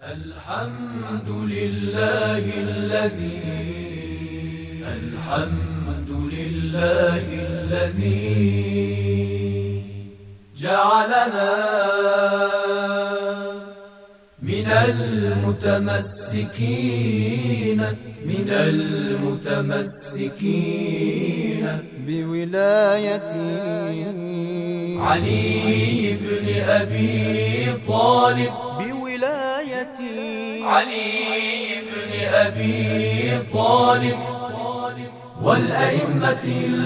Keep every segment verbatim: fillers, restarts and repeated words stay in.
الحمد لله الذي الحمد لله الذي جعلنا من المتمسكين من المتمسكين بولاية علي بن أبي طالب بولاية علي بن أبي طالب والأئمة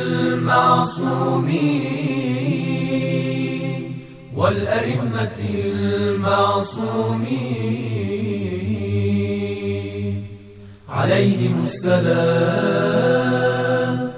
المعصومين والأئمة المعصومين عليهم السلام.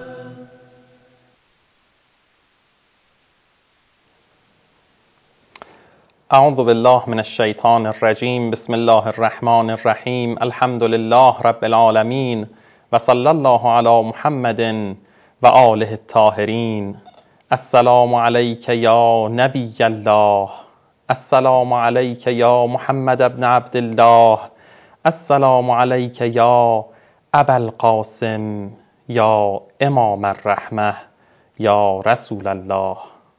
اعوذ بالله من الشیطان الرجیم. بسم الله الرحمن الرحیم. الحمد لله رب العالمین و صلی الله علی محمد و آله الطاهرین. السلام علیک یا نبی الله، السلام علیک یا محمد ابن عبدالله، السلام علیک یا ابا القاسم یا امام الرحمه یا رسول الله،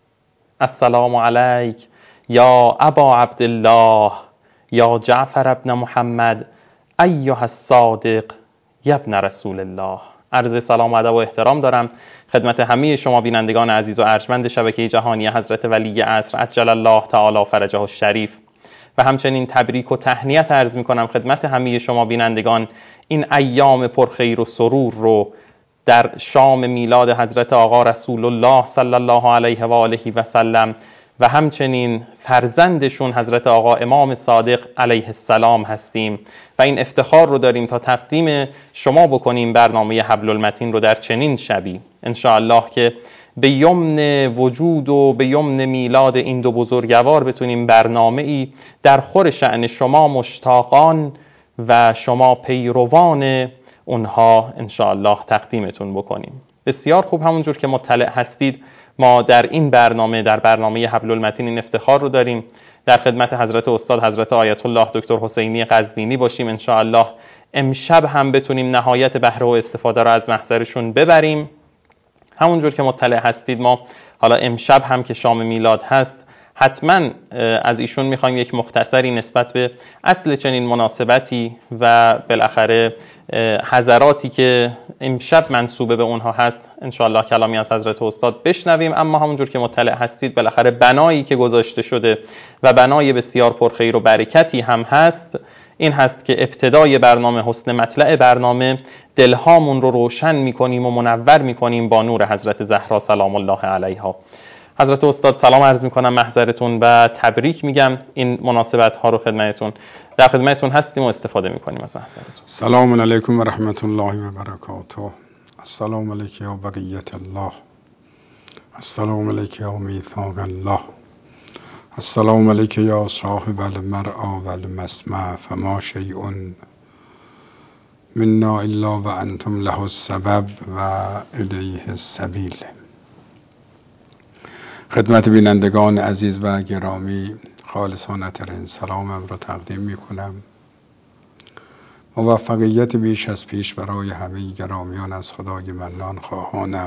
السلام علیک یا ابا عبدالله یا جعفر ابن محمد ایها الصادق یا ابن رسول الله. عرض سلام و ادب و احترام دارم خدمت همه شما بینندگان عزیز و ارجمند شبکه جهانی حضرت ولی عصر عجل الله تعالی فرجه الشریف و همچنین تبریک و تهنیت عرض می کنم خدمت همه شما بینندگان این ایام پرخیر و سرور رو در شام میلاد حضرت آقا رسول الله صلی الله علیه و آله و سلم و همچنین فرزندشون حضرت آقا امام صادق علیه السلام هستیم و این افتخار رو داریم تا تقدیم شما بکنیم برنامه حبل المتین رو در چنین شبی انشاءالله که به یمن وجود و به یمن میلاد این دو بزرگوار بتونیم برنامه ای در خور شأن شما مشتاقان و شما پیروان اونها انشاءالله تقدیمتون بکنیم. بسیار خوب، همونجور که مطلع هستید ما در این برنامه در برنامه حبل المتین این افتخار رو داریم در خدمت حضرت استاد حضرت آیت الله دکتر حسینی قزوینی باشیم. انشاءالله امشب هم بتونیم نهایت بهره و استفاده رو از محضرشون ببریم. همونجور که مطلع هستید ما حالا امشب هم که شام میلاد هست حتما از ایشون میخوایم یک مختصری نسبت به اصل چنین مناسبتی و بالاخره حضراتی که امشب منسوبه به اونها هست انشاءالله کلامی از حضرت استاد بشنویم. اما همونجور که مطلع هستید بالاخره بنایی که گذاشته شده و بنای بسیار پرخیر و برکتی هم هست این هست که ابتدای برنامه، حسن مطلع برنامه، دلهامون رو روشن میکنیم و منور میکنیم با نور حضرت زهرا سلام الله علیها. حضرت استاد سلام عرض میکنم محضرتون و تبریک میگم این مناسبت ها رو خدمتتون. در خدمتتون هستیم و استفاده میکنیم از محضرتون. سلام علیکم و رحمت الله و برکاته. السلام علیک یا بقیت الله، السلام علیک یا میثاق الله، السلام علیک یا صاحب المرعى و المسمع، فما شیء منا الا و انتم له السبب و الیه السبیل. خدمت بینندگان عزیز و گرامی خالصانه ترین سلامم را تقدیم می کنم. موفقیت بیش از پیش برای همه گرامیان از خدای منان خواهانم.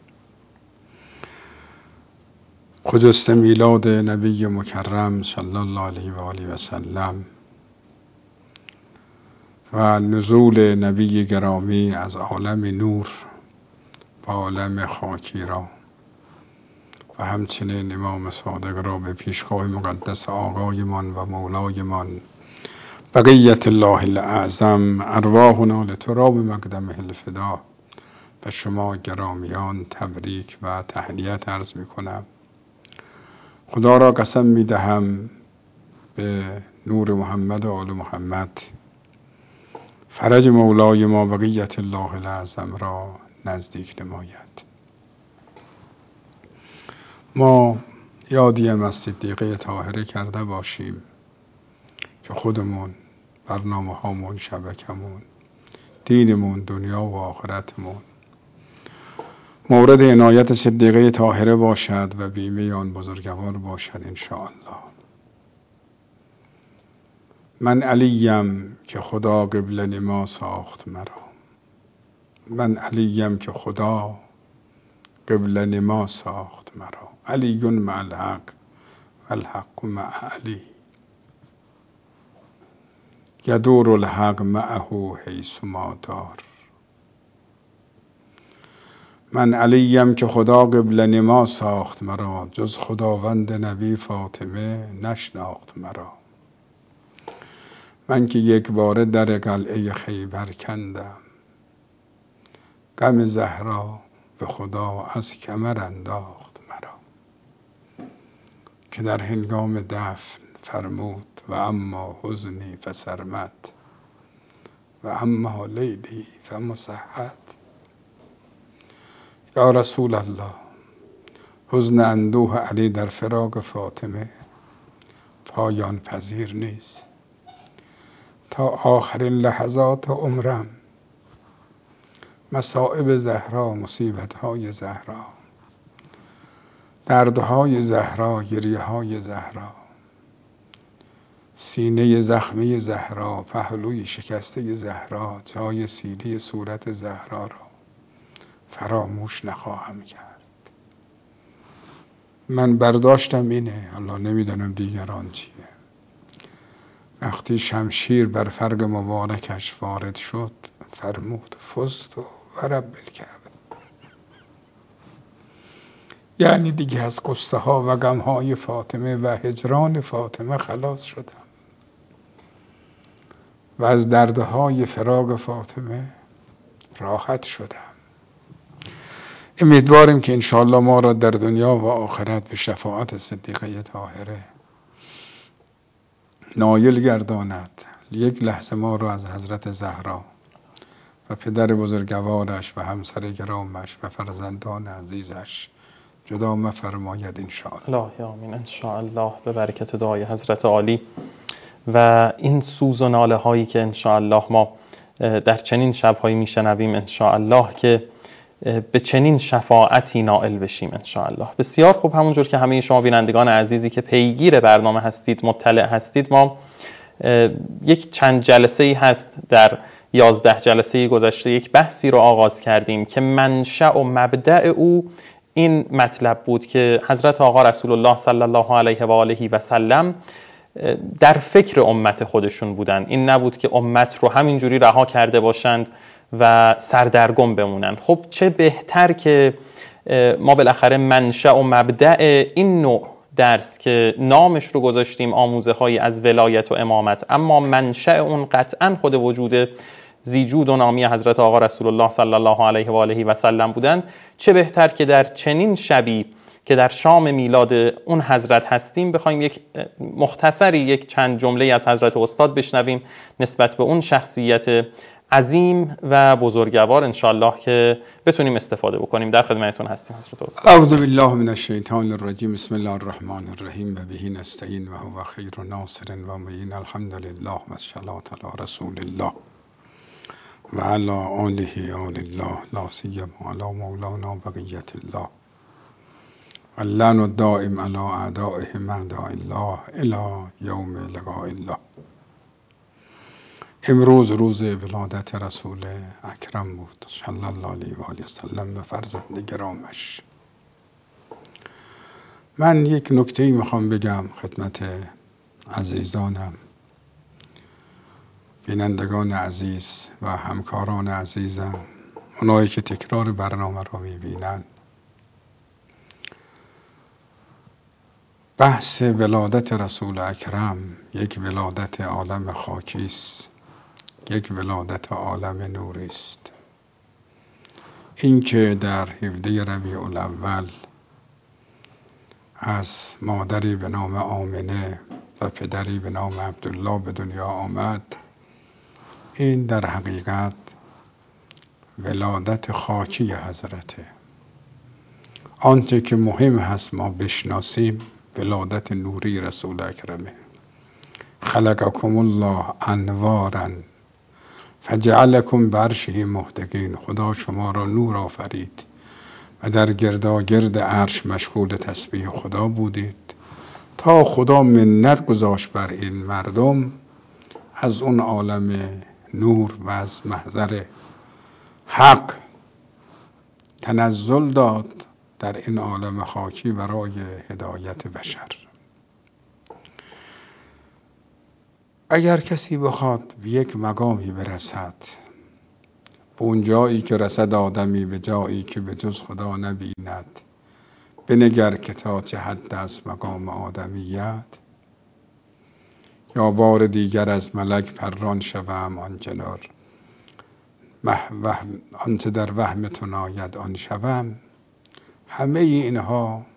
خجست میلاد نبی مکرم صلی الله علیه و آله و سلم و نزول نبی گرامی از عالم نور به عالم خاکی را و همچنین امام صادق را به پیشگاه مقدس آقایمان و مولایمان بقیت الله الاعظم ارواحنا لتراب مقدمه الفدا و شما گرامیان تبریک و تهنیت عرض می کنم. خدا را قسم می دهم به نور محمد و آل محمد فرج مولای ما بقیت الله الاعظم را نزدیک نماید. ما یادیم از صدیقه طاهره کرده باشیم که خودمون، برنامه هامون، شبکمون، دینمون، دنیا و آخرتمون مورد عنایت صدیقه طاهره باشد و بیمه آن بزرگوار باشد انشاءالله. من علیم که خدا قبله نما ساخت مرا. من علیم که خدا قبله نما ساخت مرا. علی مع الحق والحق مع علی. یدور الحق معه حیث ما دار. من علیم که خدا قبله نما ساخت مرا. جز خداوند نبی فاطمه نشناخت مرا. من که یک باره در قلعه خیبر کندم، غم زهرا به خدا از کمر انداخت مرا. که در هنگام دفن فرمود و اما حزنی فسرمد و اما لیلی فمسحد. یا رسول الله، حزن اندوه علی در فراق فاطمه پایان پذیر نیست. تا آخرین لحظات عمرم مصائب زهرا، مصیبت‌های زهرا، دردهای زهرا، گریه‌های زهرا، سینه زخمی زهرا، پهلوی شکسته زهرا، جای سیلی صورت زهرا را فراموش نخواهم کرد. من برداشتم اینه، الله نمیدانم دیگران چیه. وقتی شمشیر بر فرق مبارکش وارد شد فرمود فزت و رب الکعبه. یعنی دیگه از قصه ها و غم های فاطمه و هجران فاطمه خلاص شدم و از دردهای فراق فاطمه راحت شدم. امیدواریم که انشاءالله ما را در دنیا و آخرت به شفاعت صدیقه طاهره نایل گرداند. یک لحظه ما را از حضرت زهرا و پدر بزرگوارش و همسر گرامش و فرزندان عزیزش جدا مفرماید انشاءالله. الله آمین انشاءالله، به برکت دعای حضرت عالی و این سوز و ناله هایی که انشاءالله ما در چنین شبهایی میشنویم انشاءالله که به چنین شفاعتی نائل بشیم انشاءالله. بسیار خوب، همونجور که همه شما بینندگان عزیزی که پیگیر برنامه هستید مطلع هستید، ما یک چند جلسه ای هست در یازده جلسه گذشته یک بحثی رو آغاز کردیم که منشأ و مبدأ او این مطلب بود که حضرت آقا رسول الله صلی الله علیه و آله و سلم در فکر امت خودشون بودن. این نبود که امت رو همینجوری رها کرده باشند و سردرگم بمونن. خب چه بهتر که ما بالاخره منشأ و مبدأ این نوع درس که نامش رو گذاشتیم آموزه های از ولایت و امامت، اما منشأ اون قطعا خود وجود زیجود و نامی حضرت آقا رسول الله صلی الله علیه و آله و سلم بودند. چه بهتر که در چنین شبی که در شام میلاد اون حضرت هستیم بخوایم یک مختصری یک چند جمله از حضرت استاد بشنویم نسبت به اون شخصیت عظیم و بزرگوار انشاءالله که بتونیم استفاده بکنیم. در خدمتتون هستیم حضرت استاد. اعوذ بالله من الشیطان الرجیم. بسم الله الرحمن الرحیم و به نستعین و هو خیر ناصر و معین. الحمدلله و الصلاة علی رسول الله و علی آله آل الله لا سیما علی مولانا بقیت الله و اللعن الدائم علی اعدائهم اعداء الله الی یوم لقاء الله. امروز روز ولادت رسول اکرم بود صلی الله علیه و آله و سلم و فرزند گرامش. من یک نکته‌ای میخوام بگم خدمت عزیزانم، بینندگان عزیز و همکاران عزیزم، اونایی که تکرار برنامه رو میبینن. بحث ولادت رسول اکرم یک ولادت عالم خاکی است، یک ولادت عالم نوری است. این که در هفده ربیع الاول از مادری به نام آمنه و پدری به نام عبدالله به دنیا آمد، این در حقیقت ولادت خاکی حضرته. آنچه که مهم هست ما بشناسیم ولادت نوری رسول اکرمه. خلقکم الله انوارا فجعلکم بعرشه محتقین. خدا شما را نور آفرید و در گرداگرد عرش مشغول تسبیح خدا بودید تا خدا منت گذاشت بر این مردم از اون عالم نور و از محضر حق تنزل داد در این عالم خاکی برای هدایت بشر. اگر کسی بخواد به یک مقامی برسد، به اون جایی که رسد آدمی به جایی که به جز خدا نبیند، بنگر که تا چه حد است مقام آدمیت، یا بار دیگر از ملک پران شوم آن جنار آنچه در وهم تو ناید آن شوم. همه اینها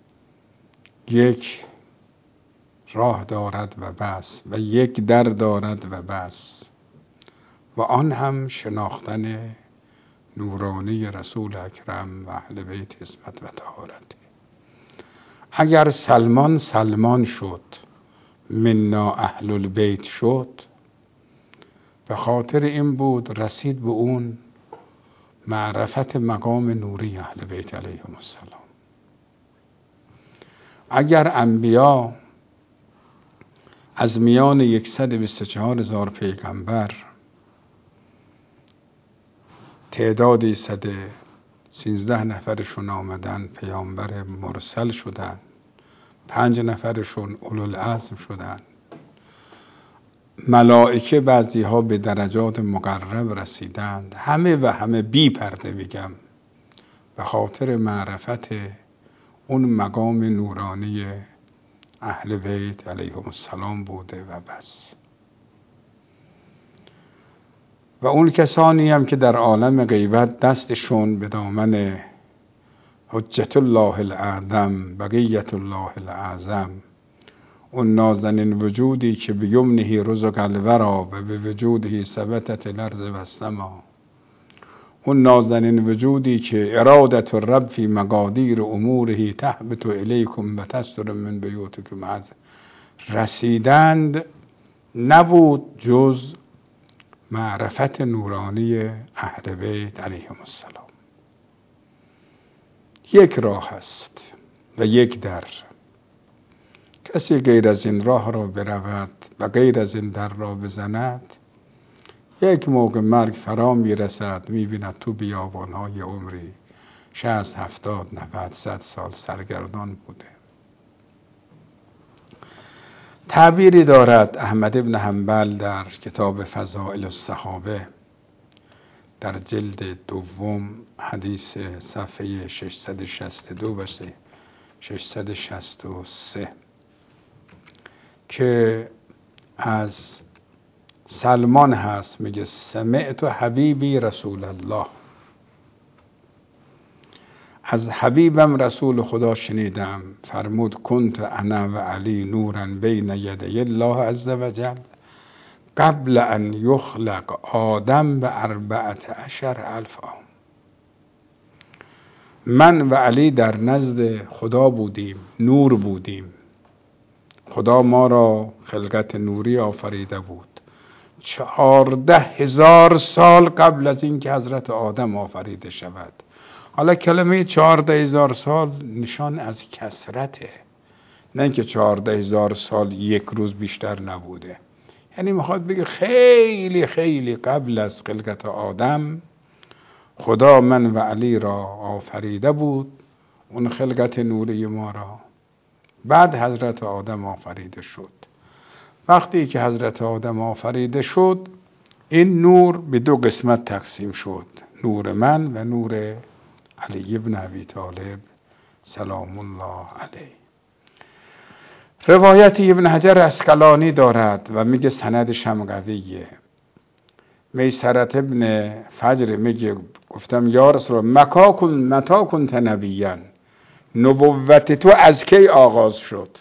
یک راه دارد و بس و یک در دارد و بس، و آن هم شناختن نورانی رسول اکرم و اهل بیت عصمت و طهارت. اگر سلمان سلمان شد، منا اهل البیت شد، به خاطر این بود رسید به اون معرفت مقام نوری اهل بیت علیهم السلام. اگر انبیا از میان صد و بیست و چهار هزار پیغمبر تعدادی صد و سیزده نفرشون آمدن پیامبر مرسل شدن، پنج نفرشون اولوالعزم شدن، ملائکه بعضی ها به درجات مقرب رسیدند، همه و همه بی پرده میگم به خاطر معرفت اون مقام نورانی اهل بیت علیهم السلام بوده و بس. و اون کسانی هم که در عالم غیبت دستشون به دامن حجت الله الاعظم بقیت الله الاعظم، اون نازنین وجودی که به یمنه رزق الورا و به وجوده ثبتت الارض و السما، اون نازنین وجودی که ارادت الرب فی مقادیر اموره تهبط الیکم و تستر من بیوتکم از رسیدند، نبود جز معرفت نورانی اهل بیت علیهم السلام. یک راه است و یک در. کسی غیر از این راه را برود و غیر از این در را بزند، یک موقع مرگ فرا میرسد، میبیند تو بیابانهای عمری شصت هفتاد نود صد سال سرگردان بوده. تعبیری دارد احمد ابن حنبل در کتاب فضائل الصحابه در جلد دوم حدیث صفحه ششصد و شصت و دو و ششصد و شصت و سه که از سلمان هست، میگه سمعت حبیبی رسول الله، از حبیبم رسول خدا شنیدم، فرمود کنت انا و علی نورا بین یدی الله عز و جل قبل ان یخلق آدم به اربعت عشر الف عام. من و علی در نزد خدا بودیم، نور بودیم. خدا ما را خلقت نوری آفریده بود چهارده هزار سال قبل از اینکه حضرت آدم آفریده شود. حالا کلمه چهارده هزار سال نشان از کثرته، نه اینکه چهارده هزار سال یک روز بیشتر نبوده. یعنی میخواد بگه خیلی خیلی قبل از خلقت آدم خدا من و علی را آفریده بود، اون خلقت نوری ما را. بعد حضرت آدم آفریده شد. وقتی که حضرت آدم آفریده شد، این نور به دو قسمت تقسیم شد، نور من و نور علی ابن ابی طالب سلام الله علیه. روایتی ابن حجر اسقلانی دارد و میگه سندش هم قویه. میسرت ابن فجر میگه گفتم یا رسول الله مکا کن متا کنت نبیًا، نبوت تو از کی آغاز شد؟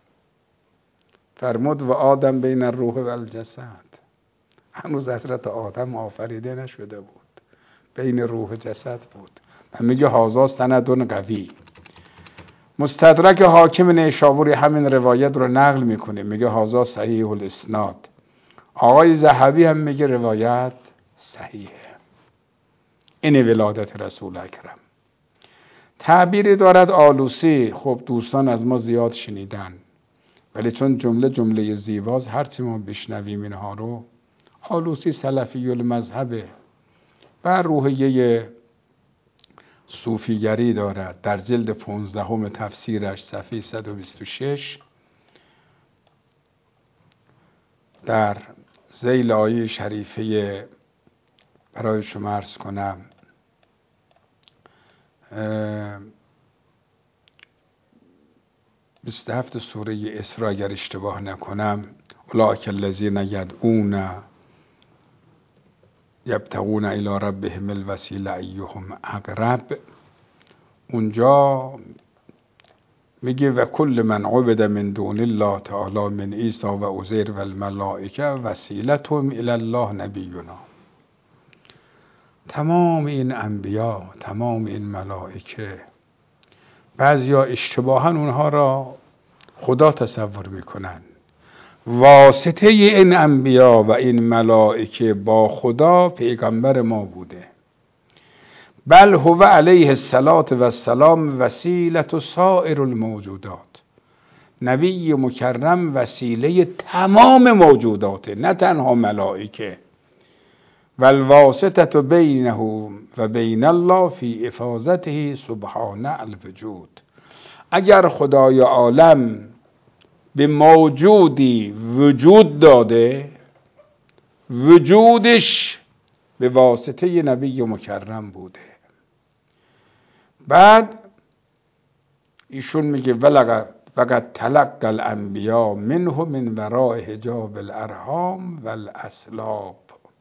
فرمود و آدم بین الروح و الجسد، هنوز حضرت آدم آفریده نشده بود، بین روح و جسد بود. و میگه هازا سندون قوی. مستدرک حاکم نیشابوری همین روایت رو نقل میکنه، میگه هازا صحیح الاسناد. آقای ذهبی هم میگه روایت صحیحه. این ولادت رسول اکرم. تعبیری دارد آلوسی، خب دوستان از ما زیاد شنیدن ولی چون جمله جمله زیباست، هرچی ما بشنویم اینها رو، آلوسی سلفی المذهبه، بر روحیه صوفیگری دارد. در جلد پونزدهم تفسیرش صفحه صد و بیست و شش در ذیل آیه شریفه برای شما عرض کنم، بیست و هفت سوره اسراء اگر اشتباه نکنم، اولئک الذین یدعون یبتغون الی ربهم الوسیله ایهم اقرب، اونجا میگه و کل من عبد من دون الله تعالی من عیسی و عزیر و الملائکه وسیلتهم الی الله نبینا. تمام این انبیا، تمام این ملائکه، بعضیا اشتباها اونها را خدا تصور میکنن. واسطه این انبیا و این ملائکه با خدا پیغمبر ما بوده. بل هو علیه الصلاة و السلام وسیلة سائر الموجودات. نبی مکرم وسیله تمام موجوداته، نه تنها ملائکه. والواسطة بینه و بین الله فی افاظته سبحانه الوجود. اگر خدای عالم به موجودی وجود داده، وجودش به واسطه نبی مکرم بوده. بعد ایشون میگه ولقد فقط تلقى الانبیاء منه من وراء حجاب الارحام والاسلاب.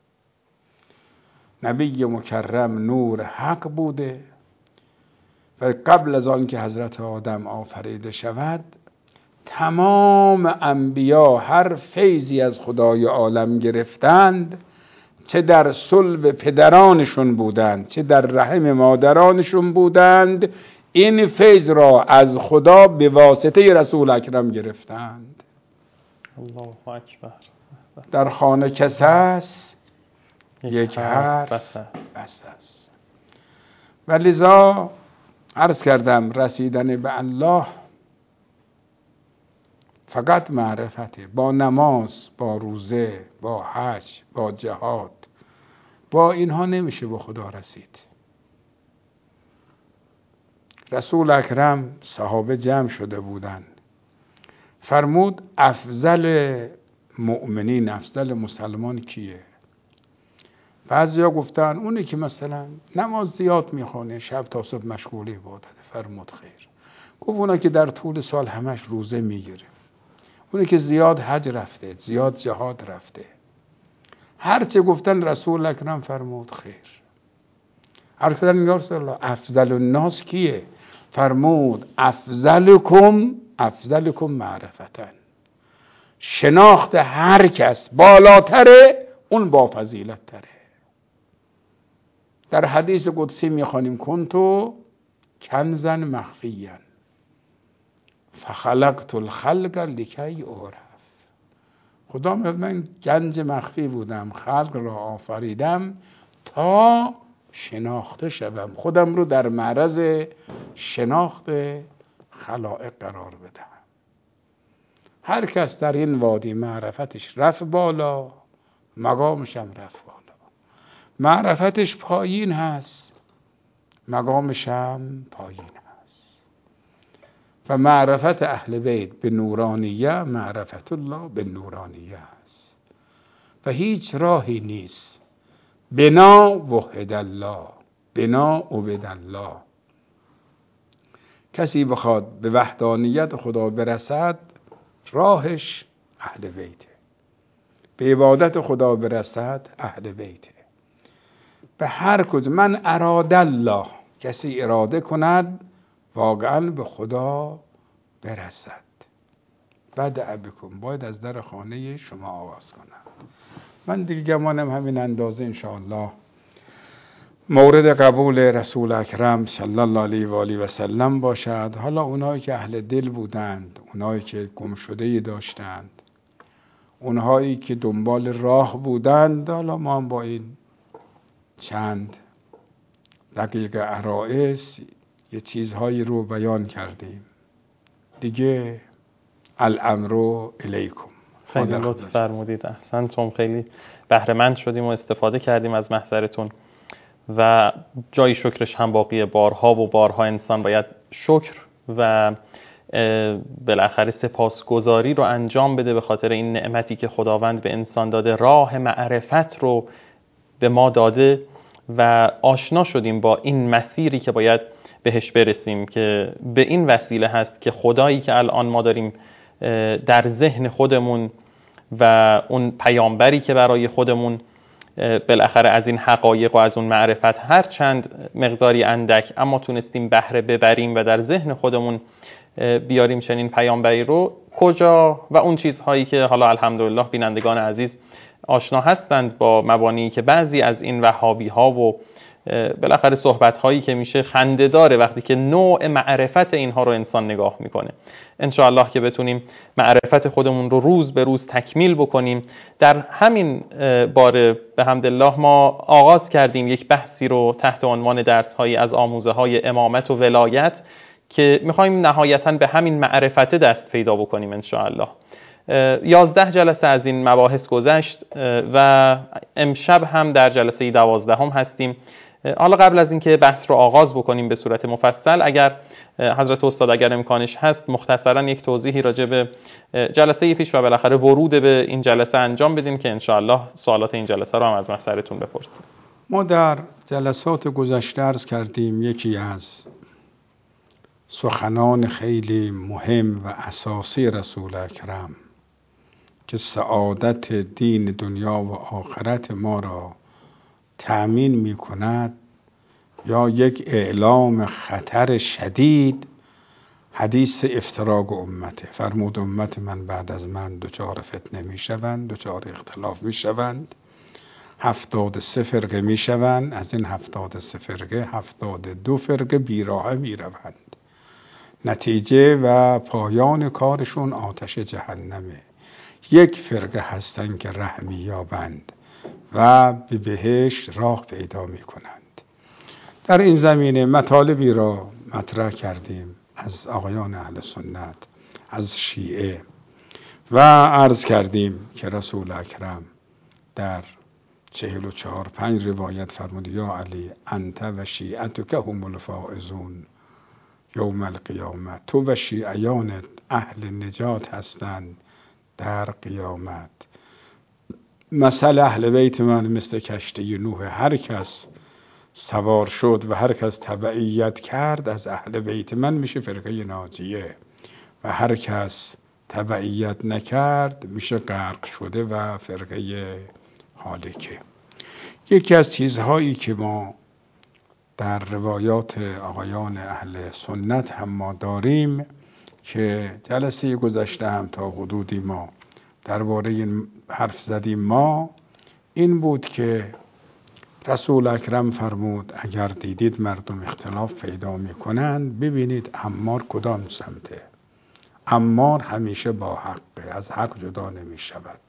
نبی مکرم نور حق بوده و قبل از آن که حضرت آدم آفریده شود، تمام انبیا هر فیضی از خدای عالم گرفتند، چه در صلب پدرانشون بودند چه در رحم مادرانشون بودند، این فیض را از خدا به واسطه رسول اکرم گرفتند. الله اکبر. در خانه کس است یک حرف بس است. و لذا عرض کردم رسیدن به الله فقط معرفته. با نماز، با روزه، با حج، با جهاد، با اینها نمیشه به خدا رسید. رسول اکرم صحابه جمع شده بودند، فرمود افضل مؤمنین، افضل مسلمان کیه؟ بعضیا گفتن اونی که مثلا نماز زیاد میخونه، شب تا صبح مشغول عبادته. فرمود خیر. گفت اونا که در طول سال همش روزه میگیره، اونی که زیاد حج رفته، زیاد جهاد رفته. هر چه گفتن رسول اکرم فرمود خیر. هر کدام یا رسول الله افضل الناس کیه؟ فرمود افضلکم افضلکم معرفتن. شناخت هر کس بالاتره، اون با فضیلت تره. در حدیث قدسی میخوانیم کنتو کنزا مخفیا فخلقت الخلق لکی اعرف. خدا میگه من گنج مخفی بودم، خلق را آفریدم تا شناخته شوم، خودم رو در معرض شناخت خلائق قرار بدم. هر کس در این وادی معرفتش رفت بالا، مقامش هم رفت بالا. معرفتش پایین هست، مقامش هم پایین هست. و معرفت اهل بیت به نورانیه، معرفت الله به نورانیه است. و هیچ راهی نیست بنا وحد الله، بنا عبد الله. کسی بخواد به وحدانیت خدا برسد، راهش اهل بیته. به عبادت خدا برسد، اهل بیته. به هر کجا من اراد الله، کسی اراده کند واقعا به خدا برسد. بدأ بکن، باید از در خانه شما آغاز کنم. من دیگه گمانم همین اندازه انشاءالله مورد قبول رسول اکرم صلی الله علیه و آله و سلم باشد. حالا اونایی که اهل دل بودند، اونایی که گم شده‌ای داشتند، اونهایی که دنبال راه بودند، حالا ما هم با این چند دقیقه عرائض یه چیزهایی رو بیان کردیم. دیگه الامر الیکم. خیلی لطف فرمودید، احسنتم. خیلی بهره مند شدیم و استفاده کردیم از محضرتون و جای شکرش هم باقیه. بارها و بارها انسان باید شکر و بالاخره سپاسگزاری رو انجام بده به خاطر این نعمتی که خداوند به انسان داده. راه معرفت رو به ما داده و آشنا شدیم با این مسیری که باید بهش برسیم، که به این وسیله هست که خدایی که الان ما داریم در ذهن خودمون و اون پیامبری که برای خودمون بالاخره از این حقایق و از اون معرفت هر چند مقداری اندک اما تونستیم بهره ببریم و در ذهن خودمون بیاریم چنین پیامبری رو، کجا و اون چیزهایی که حالا الحمدلله بینندگان عزیز آشنا هستند با مبانی که بعضی از این وهابی ها و بالاخره صحبت هایی که میشه خنده داره وقتی که نوع معرفت اینها رو انسان نگاه میکنه. انشاءالله که بتونیم معرفت خودمون رو روز به روز تکمیل بکنیم. در همین باره به حمدالله ما آغاز کردیم یک بحثی رو تحت عنوان درس هایی از آموزه های امامت و ولایت که میخوایم نهایتاً به همین معرفت دست پیدا بکنیم انشاءالله. یازده جلسه از این مباحث گذشت و امشب هم در جلسه دوازدهم هستیم. حالا قبل از اینکه بحث رو آغاز بکنیم به صورت مفصل، اگر حضرت استاد اگر امکانش هست مختصرا یک توضیحی راجع به جلسه پیش و بالاخره ورود به این جلسه انجام بدیم که انشاءالله سوالات این جلسه رو هم از محضرتون بپرسیم. ما در جلسات گذشته عرض کردیم یکی از سخنان خیلی مهم و اساسی رسول اکرم که سعادت دین دنیا و آخرت ما را تأمین می کند یا یک اعلام خطر شدید، حدیث افتراق امته. فرمود امت من بعد از من دچار فتنه می شوند، دچار اختلاف می شوند، هفتاد سه فرقه می شوند، از این هفتاد سه فرقه هفتاد دو فرقه بیراه می روند، نتیجه و پایان کارشون آتش جهنمه. یک فرقه هستند که رحمی یابند و به بهشت راه پیدا می کنند. در این زمینه مطالبی را مطرح کردیم از آقایان اهل سنت، از شیعه، و عرض کردیم که رسول اکرم در چهل و چهار پنج روایت فرمود یا علی انت و شیعتک هم الفائزون یوم القیامت، تو و شیعیانت اهل نجات هستند در قیامت. مثل اهل بیت من مثل کشتی نوح، هر کس سوار شد و هر کس تبعیت کرد از اهل بیت من میشه فرقه ناجیه و هر کس تبعیت نکرد میشه غرق شده و فرقه هالکه. یکی از چیزهایی که ما در روایات آقایان اهل سنت هم ما داریم که جلسه گذشته هم تا حدودی ما درباره این حرف زدیم، ما این بود که رسول اکرم فرمود اگر دیدید مردم اختلاف پیدا می کنند ببینید عمار کدام سمته. عمار همیشه با حقه، از حق جدا نمی شود.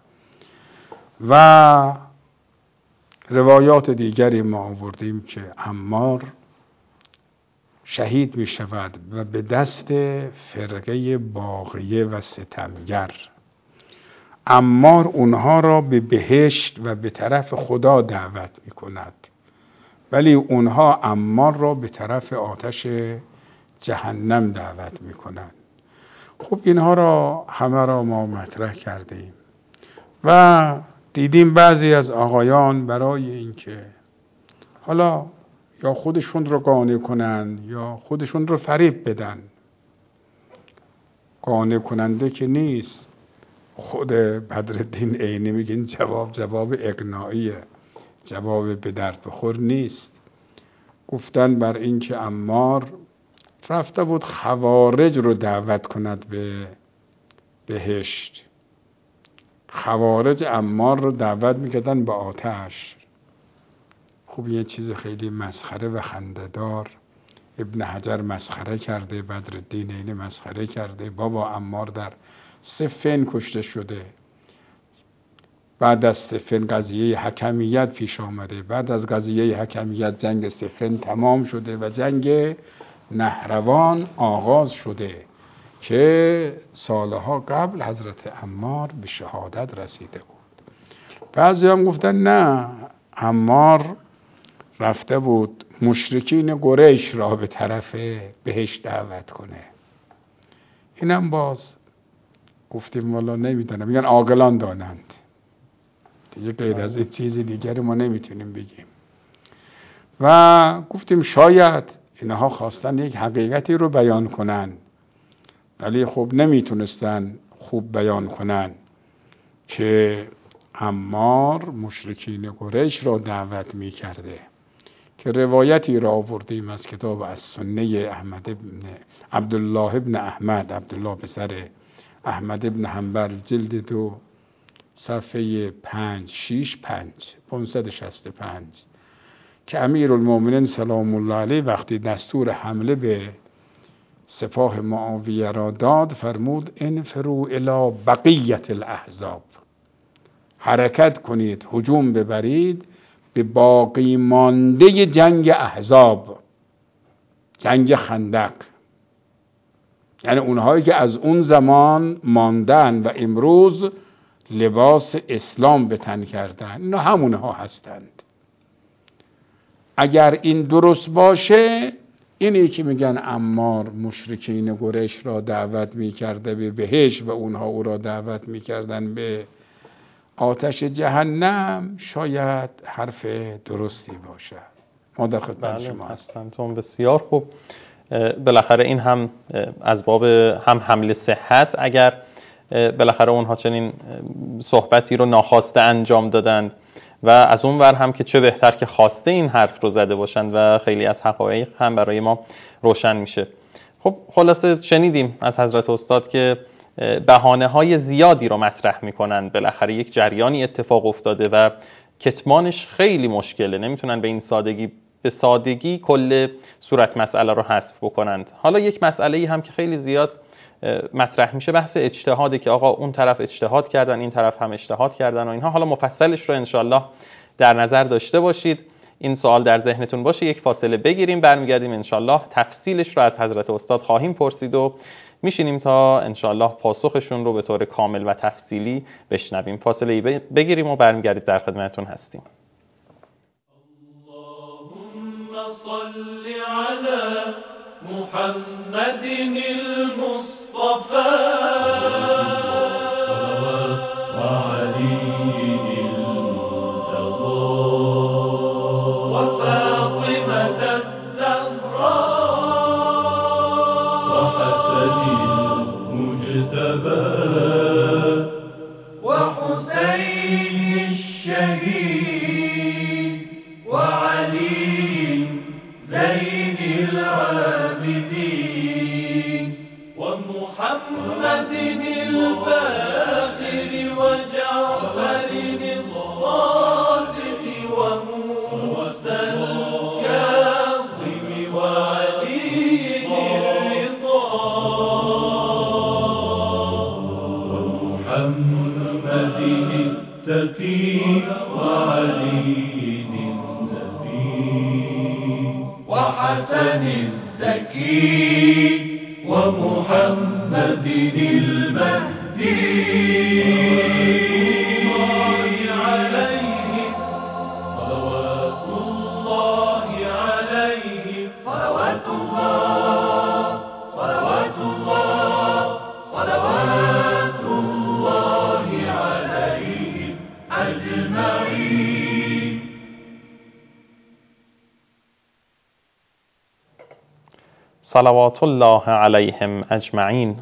و روایات دیگری ما آوردیم که عمار شهید می شود و به دست فرقه باغیه و ستمگر. عمار اونها را به بهشت و به طرف خدا دعوت می کند، ولی اونها عمار را به طرف آتش جهنم دعوت می کنند. خب اینها را همه را ما مطرح کردیم و دیدیم بعضی از آقایان برای اینکه حالا یا خودشون رو قانع کنن یا خودشون رو فریب بدن، قانع کننده که نیست، خود بدرالدین عینی میگن جواب جواب اقناعیه، جواب به درد بخور نیست. گفتن بر این که عمار رفته بود خوارج رو دعوت کند به بهشت، خوارج عمار رو دعوت میکردن به آتش. خب یه چیز خیلی مسخره و خنده‌دار. ابن حجر مسخره کرده، بدرالدین عینی مسخره کرده. بابا عمار در صفین کشته شده، بعد از صفین قضیه حکمیت پیش آمده، بعد از قضیه حکمیت جنگ صفین تمام شده و جنگ نهروان آغاز شده. که سالها قبل حضرت عمار به شهادت رسیده بود. بعضی هم گفتن نه، عمار رفته بود مشرکین قریش را به طرف بهشت دعوت کنه. اینم باز گفتیم والا نمیدونم، میگن عاقلان دانند دیگه، غیر از این چیزی دیگری ما نمیتونیم بگیم. و گفتیم شاید اینها خواستن یک حقیقتی رو بیان کنن ولی خب نمیتونستن خوب بیان کنن که عمار مشرکین قریش را دعوت میکرده، که روایتی را آوردیم از کتاب از سنه احمد ابن عبدالله ابن احمد، عبدالله پسر احمد ابن حنبل، جلد دو صفحه پنج شیش پنج پانصد و شصت و پنج، که امیرالمومنین سلام الله علیه وقتی دستور حمله به سپاه معاویه را داد فرمود انفروا الی بقیت الاحزاب، حرکت کنید، هجوم ببرید به باقی مانده جنگ احزاب، جنگ خندق، یعنی اونهایی که از اون زمان ماندن و امروز لباس اسلام به تن کردن، اینا همونها هستند. اگر این درست باشه، اینی که میگن عمار مشرکین قریش را دعوت میکرده به بهشت و اونها او را دعوت میکردن به آتش جهنم، شاید حرف درستی باشد. ما در خدمت شما هستیم. هستن بسیار خوب. بالاخره این هم از باب هم حمل صحت، اگر بالاخره اونها چنین صحبتی رو ناخواسته انجام دادند، و از اون ور هم که چه بهتر که خواسته این حرف رو زده باشند و خیلی از حقایق هم برای ما روشن میشه. خب خلاصه شنیدیم از حضرت استاد که بهانه های زیادی رو مطرح میکنن. بالاخره یک جریانی اتفاق افتاده و کتمانش خیلی مشکله، نمیتونن به این سادگی به سادگی کل صورت مسئله رو حذف بکنند. حالا یک مسئله هم که خیلی زیاد مطرح میشه بحث اجتهاده، که آقا اون طرف اجتهاد کردن این طرف هم اجتهاد کردن و اینها. حالا مفصلش رو انشالله در نظر داشته باشید، این سوال در ذهنتون باشه. یک فاصله بگیریم، برمیگردیم انشالله تفصیلش رو از حضرت استاد خواهیم پرسید و میشینیم تا انشالله پاسخشون رو به طور کامل و تفصیلی بشنویم. فاصله بگیریم و برمیگردید، در خدمتتون هستیم. اللهم صل علی محمد المصطفى وعلي المرتضى وفاطمة الزهراء وحسن المجتبى وحسين الشهيد وعلي زين العابدين ومحمد الباقر وجعفر الصادق وموسى الكاظم وعلي الرضا ومحمد التقي وعلي وحسن الزكي ومحمد المهدي عليه صلوات الله عليه صلوات الله صلوات الله صلوات الله عليهم أجمعين. صلوات الله علیهم اجمعین.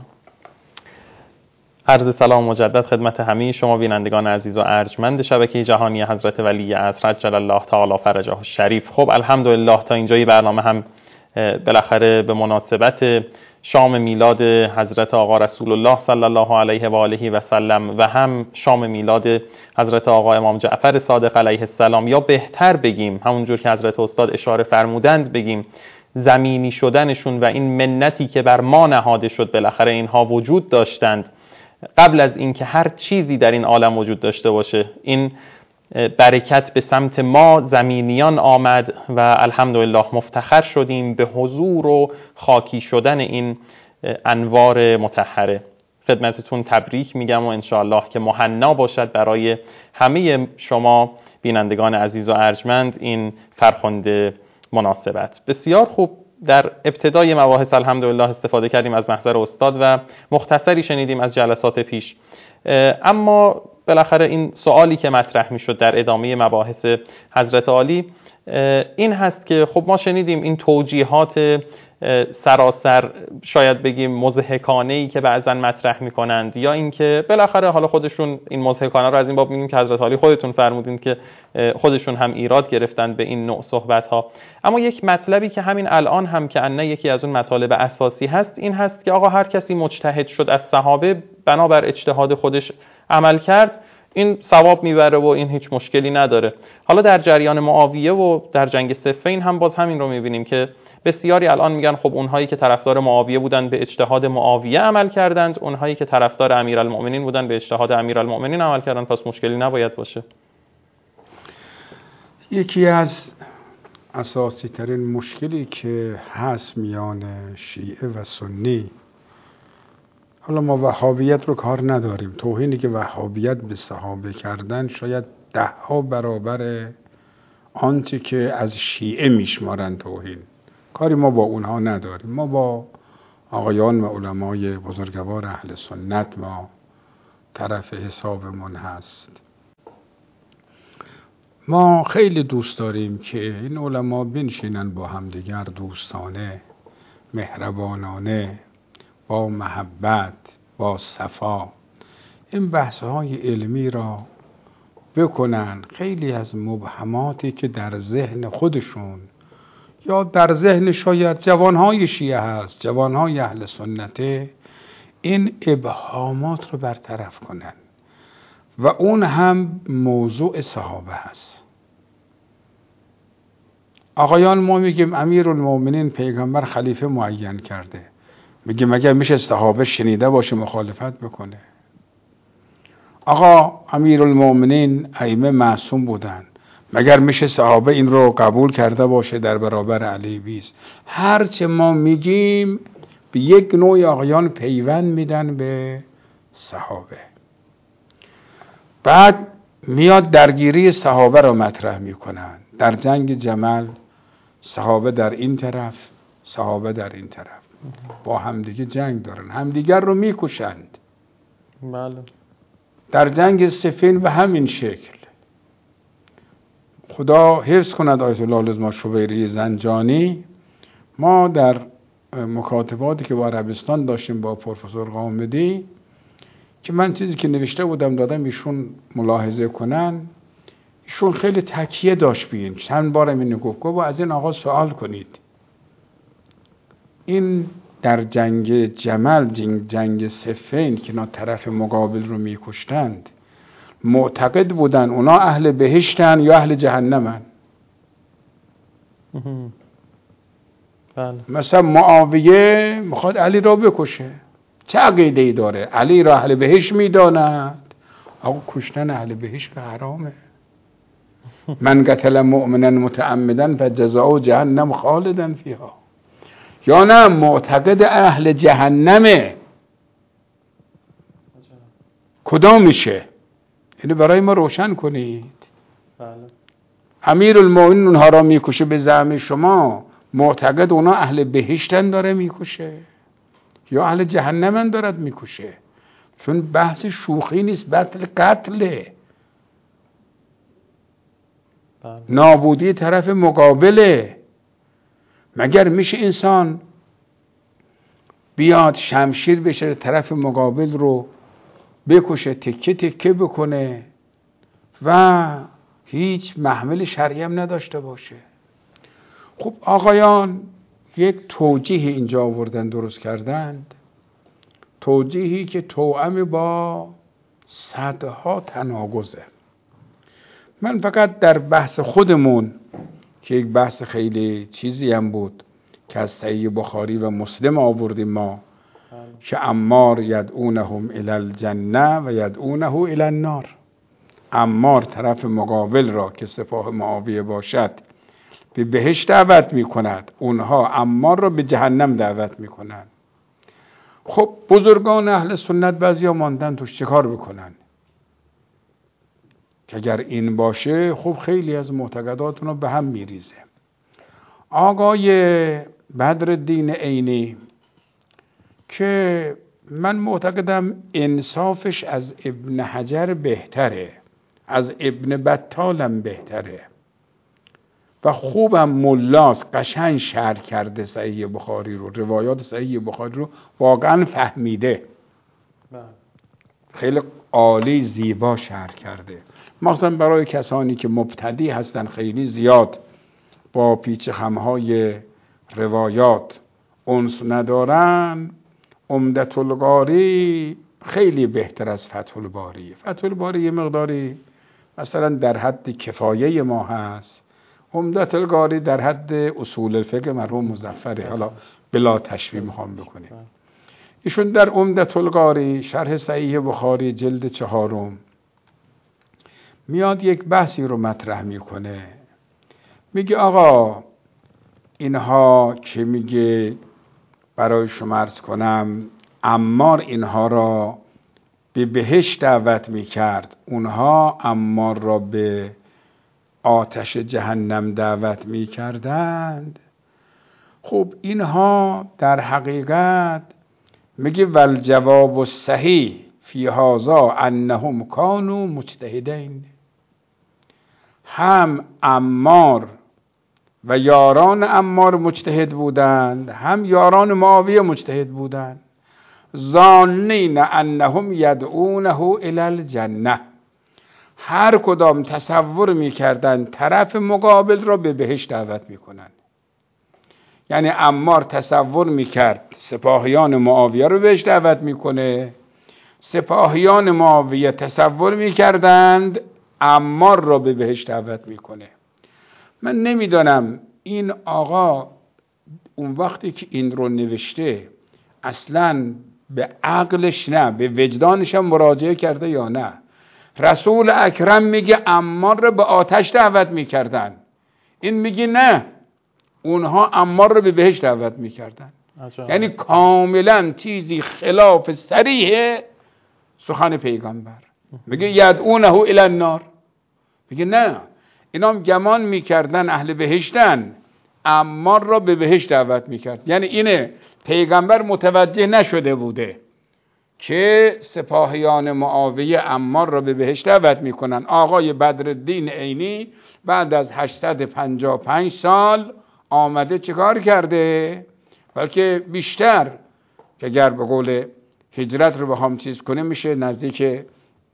عرض سلام مجدد خدمت همه شما بینندگان عزیز و ارجمند شبکه جهانی حضرت ولی عصر عجل الله تعالی فرجه الشریف. خب الحمدلله تا اینجای برنامه هم بالاخره به مناسبت شام میلاد حضرت آقا رسول الله صلی الله علیه و آله و سلم و هم شام میلاد حضرت آقا امام جعفر صادق علیه السلام، یا بهتر بگیم همونجور که حضرت استاد اشاره فرمودند بگیم زمینی شدنشون و این منتی که بر ما نهاده شد، بالاخره اینها وجود داشتند قبل از اینکه هر چیزی در این عالم وجود داشته باشه. این برکت به سمت ما زمینیان آمد و الحمدلله مفتخر شدیم به حضور و خاکی شدن این انوار مطهره. خدمتتون تبریک میگم و انشاءالله که مهنا باشد برای همه شما بینندگان عزیز و ارجمند این فرخنده مناسبت. بسیار خوب، در ابتدای مباحث الحمدلله استفاده کردیم از محضر استاد و مختصری شنیدیم از جلسات پیش. اما بالاخره این سوالی که مطرح میشد در ادامه مباحث حضرت عالی این هست که خب ما شنیدیم این توجیهات سراسر شاید بگیم مضحکانه‌ای که بعضا مطرح میکنند، یا اینکه بالاخره حالا خودشون این مضحکانه رو از این باب میگیم که حضرت عالی خودتون فرمودین که خودشون هم ایراد گرفتن به این نوع صحبت ها. اما یک مطلبی که همین الان هم که انه یکی از اون مطالب اساسی هست این هست که آقا هر کسی مجتهد شد از صحابه بنابر اجتهاد خودش عمل کرد، این ثواب میبره و این هیچ مشکلی نداره. حالا در جریان معاویه و در جنگ صفین هم باز همین رو میبینیم که بسیاری الان میگن خب اونهایی که طرفدار معاویه بودن به اجتهاد معاویه عمل کردند، اونهایی که طرفدار امیرالمؤمنین بودن به اجتهاد امیرالمؤمنین عمل کردند، پس مشکلی نباید باشه. یکی از اساسی ترین مشکلی که هست میان شیعه و سنی، حالا ما وهابیت رو کار نداریم، توهینی که وهابیت به صحابه کردن شاید ده ها برابر آنچه که از شیعه میشمارن توهین، کاری ما با اونها نداریم. ما با آقایان و علمای بزرگوار اهل سنت ما طرف حسابمون هست. ما خیلی دوست داریم که این علما بنشینن با همدیگر دوستانه، مهربانانه، با محبت، با صفا این بحث‌های علمی را بکنن. خیلی از مبهماتی که در ذهن خودشون یا در ذهن شاید جوانهای شیعه هست، جوانهای اهل سنته، این ابهامات رو برطرف کنن و اون هم موضوع صحابه هست. آقایان ما میگیم امیرالمؤمنین پیغمبر خلیفه معین کرده، میگیم مگر میشه صحابه شنیده باشه مخالفت بکنه؟ آقا امیرالمؤمنین ائمه معصوم بودن، مگر میشه صحابه این رو قبول کرده باشه در برابر علی بیست؟ هرچه ما میگیم به یک نوع آقایان پیوند میدن به صحابه. بعد میاد درگیری صحابه رو مطرح میکنن. در جنگ جمل صحابه در این طرف، صحابه در این طرف، با همدیگه جنگ دارن، همدیگر رو میکشند. بله. در جنگ صفین به همین شکل. خدا حفظ کند آیت الله لزما شبیری زنجانی، ما در مکاتباتی که با عربستان داشتیم با پروفسور قامدی، که من چیزی که نوشته بودم دادم ایشون ملاحظه کنن، ایشون خیلی تکیه داشت بین چند بارم اینو گفت گفت از این آقا سوال کنید. این در جنگ جمل، جنگ, جنگ صفین که اینا طرف مقابل رو میکشتند، معتقد بودن اونا اهل بهشتن یا اهل جهنمن. بله. مثلا معاویه میخواد علی را بکشه، چه عقیده‌ای داره؟ علی را اهل بهشت میداند. آقا کشتن اهل بهشت که حرامه. من قتل مؤمنا متعمدا فجزاؤه جهنم خالدا فیها. یا نه معتقد اهل جهنمه. کدام میشه؟ اینو برای ما روشن کنید. بله. امیرالمؤمنین اونها را میکشه به زعم شما، معتقد اونا اهل بهشتن داره میکشه یا اهل جهنمن دارد میکشه؟ چون بحث شوخی نیست، بحث قتله. بله. نابودی طرف مقابله. مگر میشه انسان بیاد شمشیر بشه طرف مقابل رو بکشه، تکه تکه بکنه و هیچ محمل شرعی هم نداشته باشه؟ خب آقایان یک توجیه اینجا آوردن، درست کردند، توجیهی که توأم با صدها تناقضه. من فقط در بحث خودمون که یک بحث خیلی چیزی هم بود که از صحیح بخاری و مسلم آوردیم ما، که عمار یدعونهم الی الجنه و یدعونه الی النار. عمار طرف مقابل را که سپاه معاویه باشد به بهشت دعوت می کند، اونها عمار را به جهنم دعوت می کنند. خب بزرگان اهل سنت بعضیا ماندن توش، چه کار بکنن؟ که اگر این باشه خب خیلی از معتقداتون رو به هم میریزه. آقای بدرالدین عینی که من معتقدم انصافش از ابن حجر بهتره، از ابن بطالم بهتره و خوبم ملاست، قشنگ شرح کرده صحیح بخاری رو، روایات صحیح بخاری رو واقعا فهمیده، خیلی عالی زیبا شرح کرده. مخصوصا برای کسانی که مبتدی هستن، خیلی زیاد با پیچ خمهای روایات انس ندارن، عمدة القاری خیلی بهتر از فتح الباری. فتح الباری یه مقداری مثلا در حد کفایه ما هست، عمدة القاری در حد اصول الفقه مرحوم مظفره. حالا بلا تشبیه میخوام بکنیم، ایشون در عمدة القاری شرح صحیح بخاری جلد چهارم میاد یک بحثی رو مطرح میکنه، میگه آقا اینها که میگه برای شما عرض کنم عمار اینها را به بهشت دعوت میکرد، اونها عمار را به آتش جهنم دعوت میکردند. خب اینها در حقیقت میگه والجواب الصحیح فی هذا انهم کانوا مجتهدین، هم عمار و یاران عمار مجتهد بودند، هم یاران معاویه مجتهد بودند. ظانین انهم یدعونه الی الجنه، هر کدام تصور میکردند طرف مقابل را به بهشت دعوت میکنند. یعنی عمار تصور میکرد سپاهیان معاویه رو بهش دعوت میکنه، سپاهیان معاویه تصور میکردند عمار را به بهش دعوت میکنه. من نمیدانم این آقا اون وقتی که این رو نوشته اصلاً به عقلش نه به وجدانش هم مراجعه کرده یا نه. رسول اکرم میگه عمار را به آتش دعوت میکردن، این میگه نه اونها عمار را به بهشت دعوت میکردن. یعنی کاملا چیزی خلاف صریح سخن پیغمبر. میگه یدعونه الی النار، میگه نه اینا هم گمان میکردن اهل بهشتن، عمار را به بهشت دعوت میکرد. یعنی اینه پیغمبر متوجه نشده بوده که سپاهیان معاویه عمار را به بهشت دعوت میکنن. آقای بدرالدین عینی بعد از هشتصد و پنجاه و پنج سال آمده چیکار کرده؟ بلکه بیشتر، که اگر به قول هجرت رو بخوام چیز کنه میشه نزدیک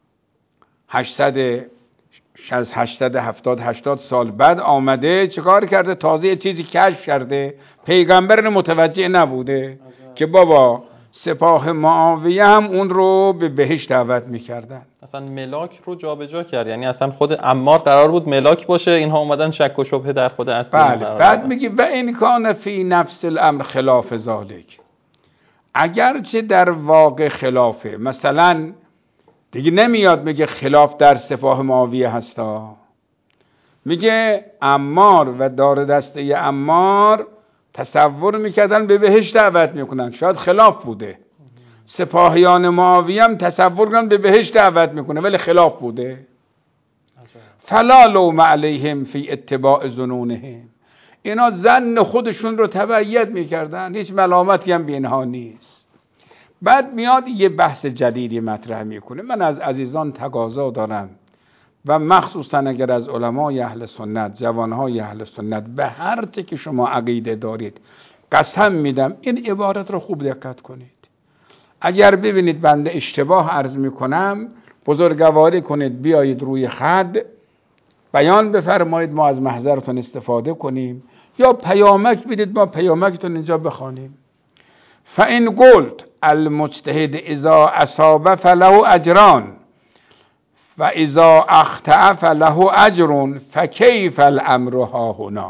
هشتصد هشتصد و هفتاد هشتاد سال بعد آمده چیکار کرده؟ تازه چیزی کشف کرده، پیغمبر متوجه نبوده که بابا سپاه معاویه هم اون رو به بهشت دعوت میکردن. اصلا ملاک رو جابجا کرد، یعنی اصلا خود عمار قرار بود ملاک باشه، اینها اومدن شک و شبهه در خود اصل. بله. بعد میگه و این کان فی نفس الامر خلاف ذالک، اگرچه در واقع خلافه، مثلا دیگه نمیاد میگه خلاف در سپاه معاویه هستا، میگه عمار و دار دسته عمار تصور میکردن به بهشت دعوت میکنن، شاید خلاف بوده. سپاهیان معاویه هم تصور کردن به بهشت دعوت میکنه ولی خلاف بوده. فلا لوم علیهم فی اتباع ظنونهم، اینا ظن خودشون رو تبعیت میکردن، هیچ ملامتی هم به اینها نیست. بعد میاد یه بحث جدیدی مطرح میکنه. من از عزیزان تقاضا دارم و مخصوصا اگر از علمای اهل سنت، جوانهای اهل سنت، به هر چه که شما عقیده دارید قسم میدم این عبارت رو خوب دقت کنید. اگر ببینید بنده اشتباه عرض میکنم بزرگواری کنید، بیایید روی خط بیان بفرمایید، ما از محضرتون استفاده کنیم، یا پیامک بدید ما پیامکتون اینجا بخوانیم. فإن قلت المجتهد اذا اصاب فله اجران و اذا اخطأ فله اجر فکیف الامر ها هنا.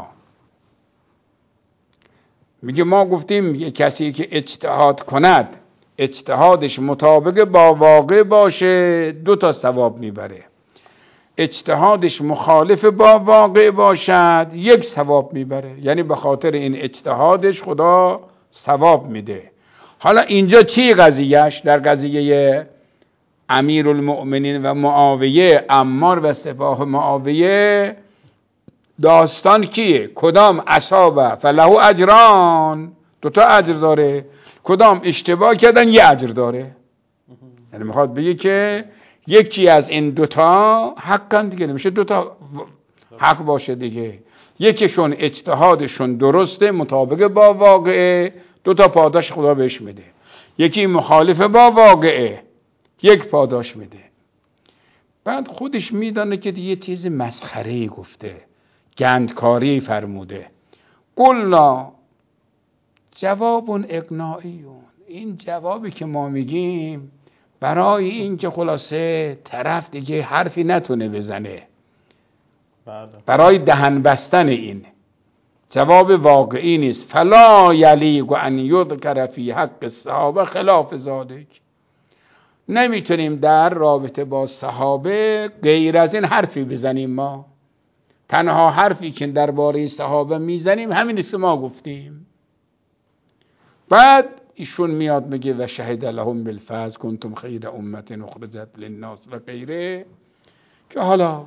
میگه ما گفتیم یه کسی که اجتهاد کند اجتهادش مطابق با واقع باشه دو تا ثواب میبره، اجتهادش مخالف با واقع باشد یک ثواب میبره. یعنی به خاطر این اجتهادش خدا ثواب میده. حالا اینجا چی قضیهش؟ در قضیه امیرالمؤمنین و معاویه، عمار و سپاه معاویه، داستان کیه؟ کدام اصابه فله اجران، دوتا اجر داره، کدام اشتباه کردن یه اجر داره. یعنی میخواد بگه که یکی از این دوتا حقا دیگه نمیشه دوتا حق باشه دیگه. یکیشون اجتهادشون درسته مطابق با واقعه، دوتا پاداش خدا بهش میده. یکی مخالف با واقعه، یک پاداش میده. بعد خودش میدانه که یه چیز مسخره‌ای گفته، گندکاری فرموده. قلنا جواب اقناعیون، این جوابی که ما میگیم برای این که خلاصه طرف دیگه حرفی نتونه بزنه، برای دهن بستن، این جواب واقعی نیست. فلا یلیق ان یذکر فی حق الصحابه خلاف ذلک، نمیتونیم در رابطه با صحابه غیر از این حرفی بزنیم. ما تنها حرفی که درباره صحابه میزنیم همین است ما گفتیم. بعد ایشون میاد میگه و شهد لهم بالفضل کنتم خیر امه اخرجت للناس و غیره، که حالا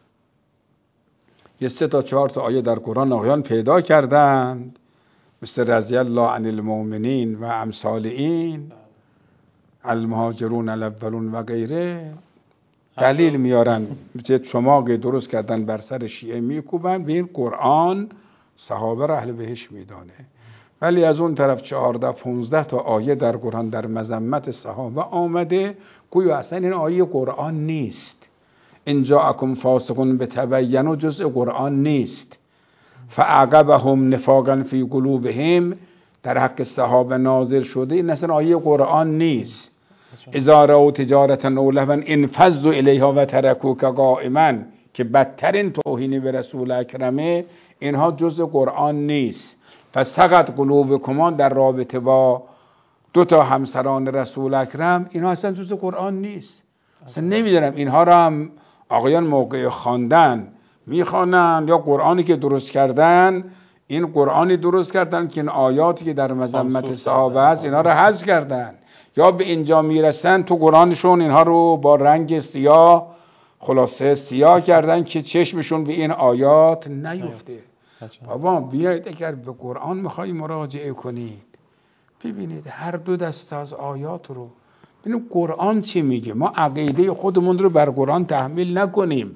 یه سه تا چهار تا آیه در قرآن آقایان پیدا کردند، مثل رضی الله عن المؤمنین و امثال این، المهاجرون الاولون و غیره، دلیل میارن، مثل چماق درست کردن بر سر شیعه میکوبن به این قرآن صحابه را اهل بهشت میدانه. ولی از اون طرف چهارده پونزده تا آیه در قرآن در مذمت صحابه آمده، گویا اصلا این آیه قرآن نیست. ان جاءکم فاسق بتبینوا جزء قرآن نیست. فعقبهم نفاقا فی قلوبهم در حق صحابه نازل شده، این اصلا آیه قرآن نیست. اذا رأوا تجارة او لهوا انفضوا الیها و ترکوک قائما، که بدترین توهین به رسول اکرمه، اینها جزء قرآن نیست. فسقط قلوبکما در رابطه با دو تا همسران رسول اکرم، اینها اصلا جزء قرآن نیست. اصلا نمیدونم اینها را هم آقایان موقع خواندن میخوانن یا قرآنی که درست کردن، این قرآنی درست کردن که این آیاتی که در مذمت صحابه هست اینا رو حذف کردن، یا به اینجا میرسن تو قرآنشون اینها رو با رنگ سیاه خلاصه سیاه کردن که چشمشون به این آیات نیفته. بابا بیایید اگر به قرآن میخوایی مراجعه کنید ببینید هر دو دسته از آیات رو ببینید قرآن چی میگه. ما عقیده خودمون رو بر قرآن تحمیل نکنیم،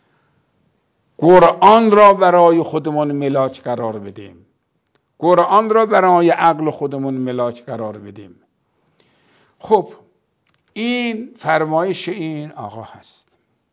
قرآن را برای خودمون ملاک قرار بدیم، قرآن را برای عقل خودمون ملاک قرار بدیم. خب این فرمایش این آقا هست.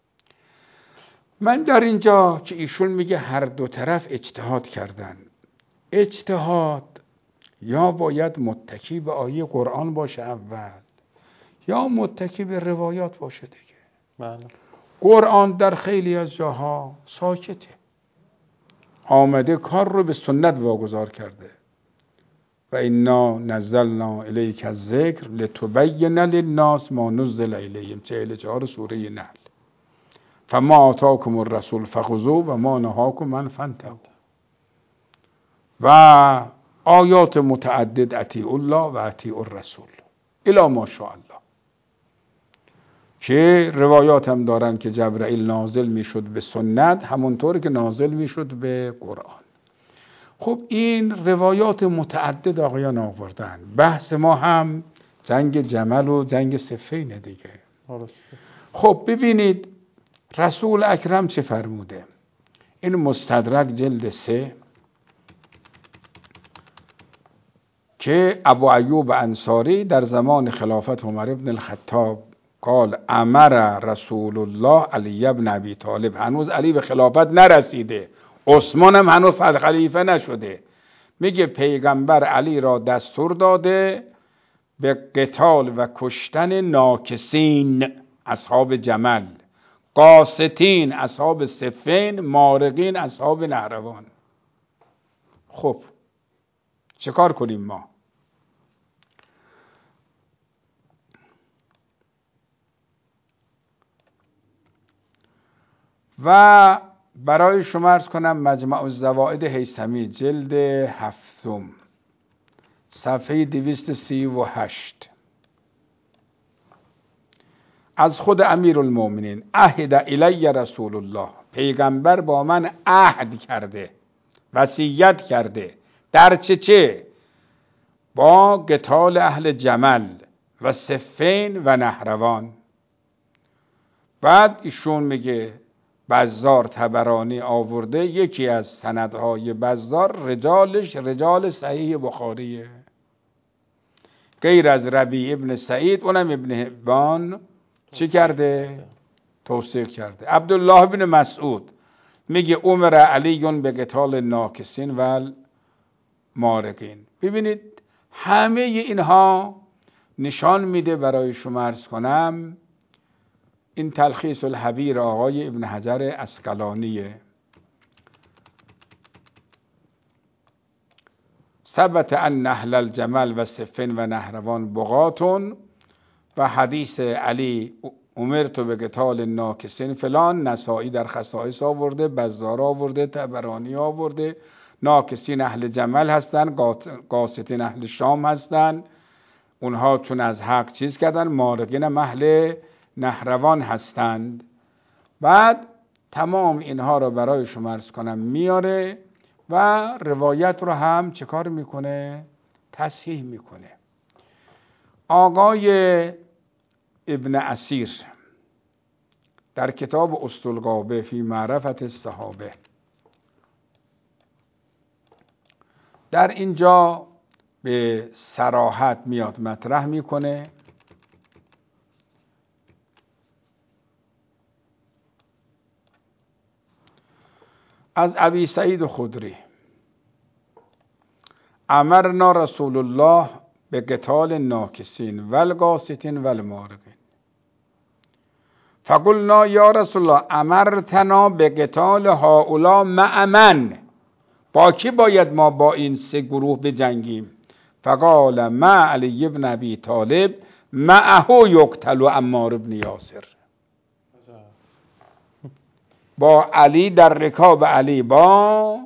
من در اینجا که ایشون میگه هر دو طرف اجتهاد کردن، اجتهاد یا باید متکی به آیه قرآن باشه اول، یا متکی به روایات باشه دیگه. بله. قرآن در خیلی از جاها ساکته، آمده کار رو به سنت واگذار کرده. و انا نزلنا الیک الذکر لتبین للناس ما نزل الیهم، چهل و چهار سوره نحل. فما آتاکم الرسول فخذوه و ما نهاکم عنه فانتهوا. و آیات متعدد اطیعوا الله و اطیعوا الرسول الی ما شاء الله، که روایات هم دارن که جبرائیل نازل میشد به سنت همونطور که نازل میشد به قرآن. خب این روایات متعدد آقایان آوردن. بحث ما هم جنگ جمل و جنگ صفین دیگه. خب ببینید رسول اکرم چه فرموده. این مستدرک جلد سه که ابو ایوب انصاری در زمان خلافت عمر بن الخطاب قال امر رسول الله علی بن ابی طالب، هنوز علی به خلافت نرسیده، عثمان هم هنوز خلیفه نشده، میگه پیغمبر علی را دستور داده به قتال و کشتن ناکسین اصحاب جمل، قاستین اصحاب صفین، مارقین اصحاب نهروان. خب چه کار کنیم ما؟ و برای شما عرض کنم مجمع الزوائد هیثمی جلد هفتم صفحه دویست و سی و هشت. از خود امیرالمومنین: عهد الی رسول الله، پیغمبر با من عهد کرده، وصیت کرده. در چه چه؟ با قتال اهل جمل و صفین و نهروان. بعد ایشون میگه بزار طبرانی آورده، یکی از سندهای بزار رجالش رجال صحیح بخاریه، غیر از ربیع ابن سعید، اونم ابن حبان چی کرده؟ توثیق کرده. عبدالله بن مسعود میگه امر علی به قتال ناکسین و مارقین. ببینید همه اینها نشان میده، برای شما عرض کنم، این تلخیص الحبیر آقای ابن حجر اسقلانیه. ثبت ان اهل الجمل و صفین و نهروان بغاتون، و حدیث علی امرت به قتال ناکسین فلان، نسائی در خصائص آورده، بزار آورده، طبرانی آورده. ناکسین اهل جمل هستن، قاسطین اهل شام هستن، اونها چون از حق چیز کردن. مارقین هم اهل نهروان هستند. بعد تمام اینها رو برای شما عرض کنم میاره و روایت رو هم چه کار میکنه؟ تصحیح میکنه. آقای ابن اسیر در کتاب اسطلغابه فی معرفت الصحابه در اینجا به صراحت میاد مطرح میکنه از ابی سعید خدری: امرنا رسول الله به قتال الناکسین و القاسطین و المارقین، فقلنا یا رسول الله امرتنا به قتال هؤلاء مع من، با کی باید ما با این سه گروه بجنگیم؟ فقال مع علی بن ابی طالب معه یقتل عمار بن یاسر. با علی، در رکاب علی با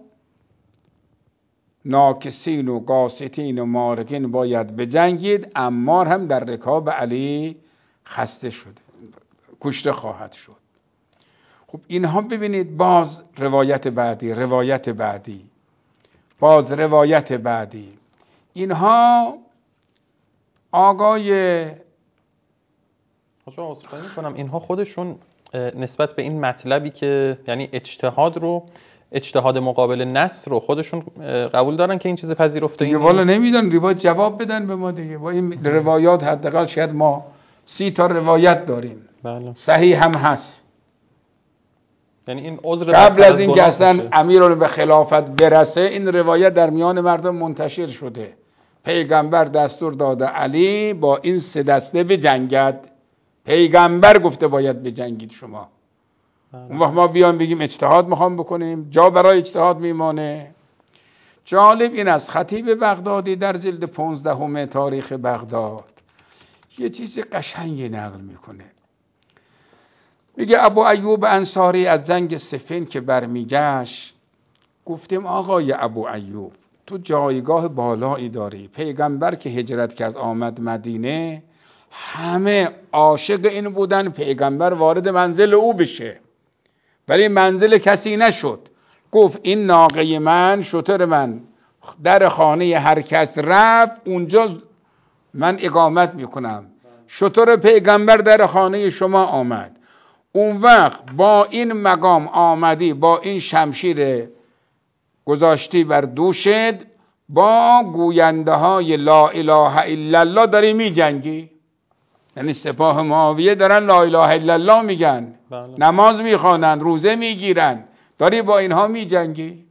ناکسین و قاسطین و مارقین باید بجنگید. عمار هم در رکاب علی خسته شده، کشته خواهد شد. خب اینها ببینید، باز روایت بعدی روایت بعدی باز روایت بعدی اینها آقای حاجا عذرخواهی می‌کنم، اینها خودشون نسبت به این مطلبی که یعنی اجتهاد رو اجتهاد مقابل نص رو خودشون قبول دارن که این چیز پذیرفته دیگه؟ والا نمیدونن، روایت جواب بدن به ما دیگه. با این روایات حداقل شاید ما سی تا روایت داریم. بله. صحیح هم هست. یعنی این عذر قبل از این که اصلا امیر رو به خلافت برسه، این روایت در میان مردم منتشر شده. پیغمبر دستور داده علی با این سه دسته بجنگد. پیغمبر گفته باید بجنگید شما. اون وقت ما بیان بگیم اجتهاد میخوام بکنیم، جا برای اجتهاد میمانه. جالب این است، خطیب بغدادی در جلد پانزدهم تاریخ بغداد یه چیز قشنگی نقل میکنه. میگه ابو ایوب انصاری از جنگ صفین که برمیگشت، گفتیم آقای ابو ایوب تو جایگاه بالایی داری. پیغمبر که هجرت کرد آمد مدینه، همه عاشق این بودن پیغمبر وارد منزل او بشه، ولی منزل کسی نشد. گفت این ناقه من، شتر من در خانه هر کس رفت اونجا من اقامت میکنم. شتر پیغمبر در خانه شما آمد، اون وقت با این مقام آمدی، با این شمشیر گذاشتی بر دوشت، با گوینده های لا اله الا الله داری می جنگی. یعنی سپاه معاویه دارن لا اله الا الله میگن، بله. نماز میخوانن، روزه میگیرن، داری با اینها می جنگی.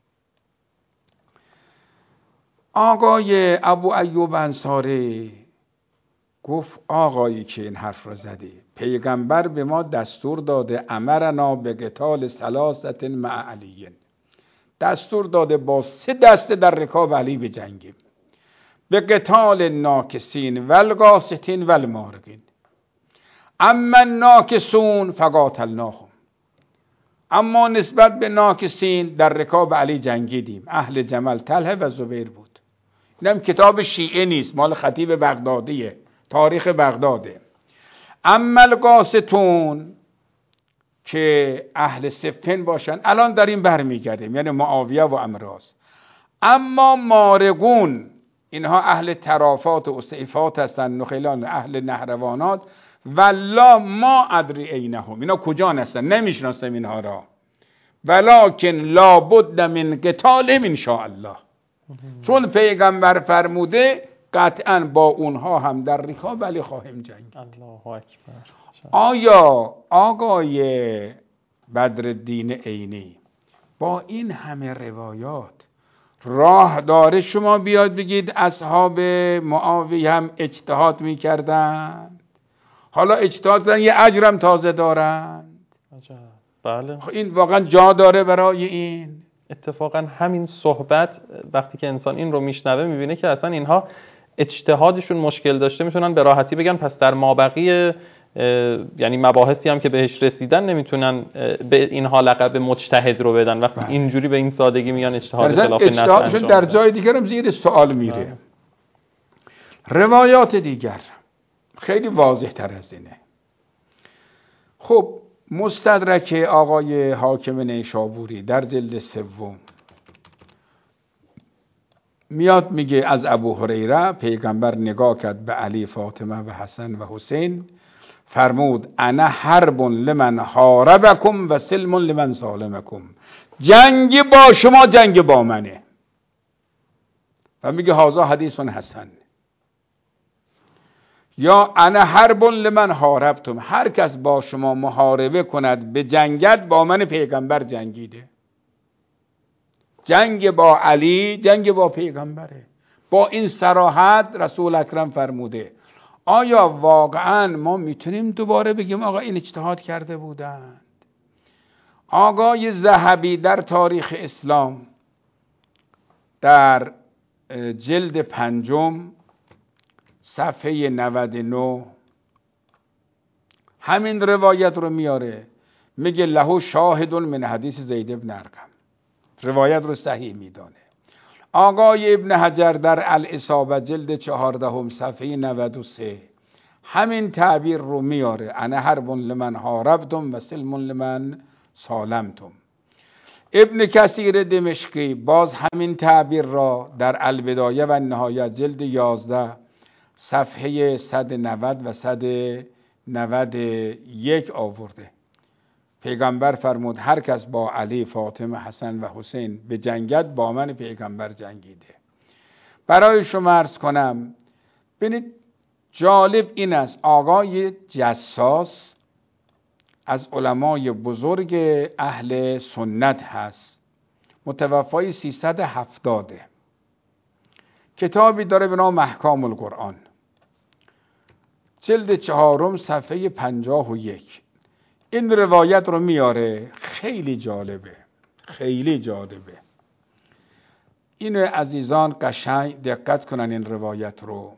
آقای ابو ایوب انصاری گفت آقایی که این حرف را زدی، پیغمبر به ما دستور داده امرنا به قتال ثلاثه مع علی، دستور داده با سه دسته در رکاب علی بجنگیم. به قتال ناکسین و القاسطین و المارقین، اما ناکسون فقاتلناهم، اما نسبت به ناکسین در رکاب علی جنگیدیم. اهل جمل طلحه و زبیر بود. اینم کتاب شیعه نیست، مال خطیب بغدادیه، تاریخ بغداده. اما القاسطون که اهل صفین باشن، الان در این برمیگردیم، یعنی معاویه و امراض. اما مارقون، اینها اهل ترافات و اصیفات هستن، نخیلان اهل نهروانات. والله ما ادری اینهم، اینا کجا هستن نمیشناسم اینها را. ولکن لابد من قتالهم ان شاء الله، چون پیغمبر فرموده قطعا با اونها هم در رکاب علی خواهیم جنگید. الله اکبر. آیا آقای بدرالدین عینی با این همه روایات راه داره شما بیاد بگید اصحاب معاویه هم اجتهاد میکردن، حالا اجتهاد کردن یه اجرم تازه دارند؟ عجب. بله. این واقعا جا داره برای این؟ اتفاقا همین صحبت وقتی که انسان این رو میشنوه میبینه که اصلا اینها اجتهادشون مشکل داشته، میتونن به راحتی بگن پس در مابقی یعنی مباحثی هم که بهش رسیدن نمیتونن به اینها لقب مجتهد رو بدن، وقتی اینجوری به این سادگی میگن اجتهاد خلاف نص اجتهادشون در جای دیگر هم زیر سوال میره. روایات دیگر خیلی واضح تر از اینه. خب مستدرک آقای حاکم نیشابوری در جلد سوم میاد میگه از ابو هریره پیغمبر نگاه کرد به علی، فاطمه و حسن و حسین، فرمود انا حرب لمن حاربکم و سلم لمن سالمکم، جنگ با شما جنگ با منه. و میگه هذا حدیث حسن. یا انا حرب لمن حاربتم، هر کس با شما محاربه کند به جنگت با من پیغمبر جنگیده. جنگ با علی جنگ با پیغمبره. با این صراحت رسول اکرم فرموده. آیا واقعا ما میتونیم دوباره بگیم آقا این اجتهاد کرده بودند؟ آقای ذهبی در تاریخ اسلام در جلد پنجم صفحه نود و نه همین روایت رو میاره، میگه له شاهد من حدیث زید بن ارقم، روایت رو صحیح میدانه. آقای ابن حجر در الاصابه جلد چهاردهم صفحه نود و سه همین تعبیر رو میاره، انا حرب لمن حاربتم و سلم لمن سالمتم. ابن کثیر دمشقی باز همین تعبیر را در البدایه و النهایه جلد یازده صفحه صد و نود و صد و نود و یک آورده. پیغمبر فرمود هر کس با علی، فاطمه، حسن و حسین به جنگت با من پیغمبر جنگیده. برای شما عرض کنم، ببینید جالب این است، آقای جساس از علمای بزرگ اهل سنت هست، متوفای سیصد و هفتاد، کتابی داره به نام احکام القرآن، جلد چهارم صفحه پنجاه و یک این روایت رو میاره. خیلی جالبه، خیلی جالبه. این عزیزان قشنگ دقت کنن این روایت رو،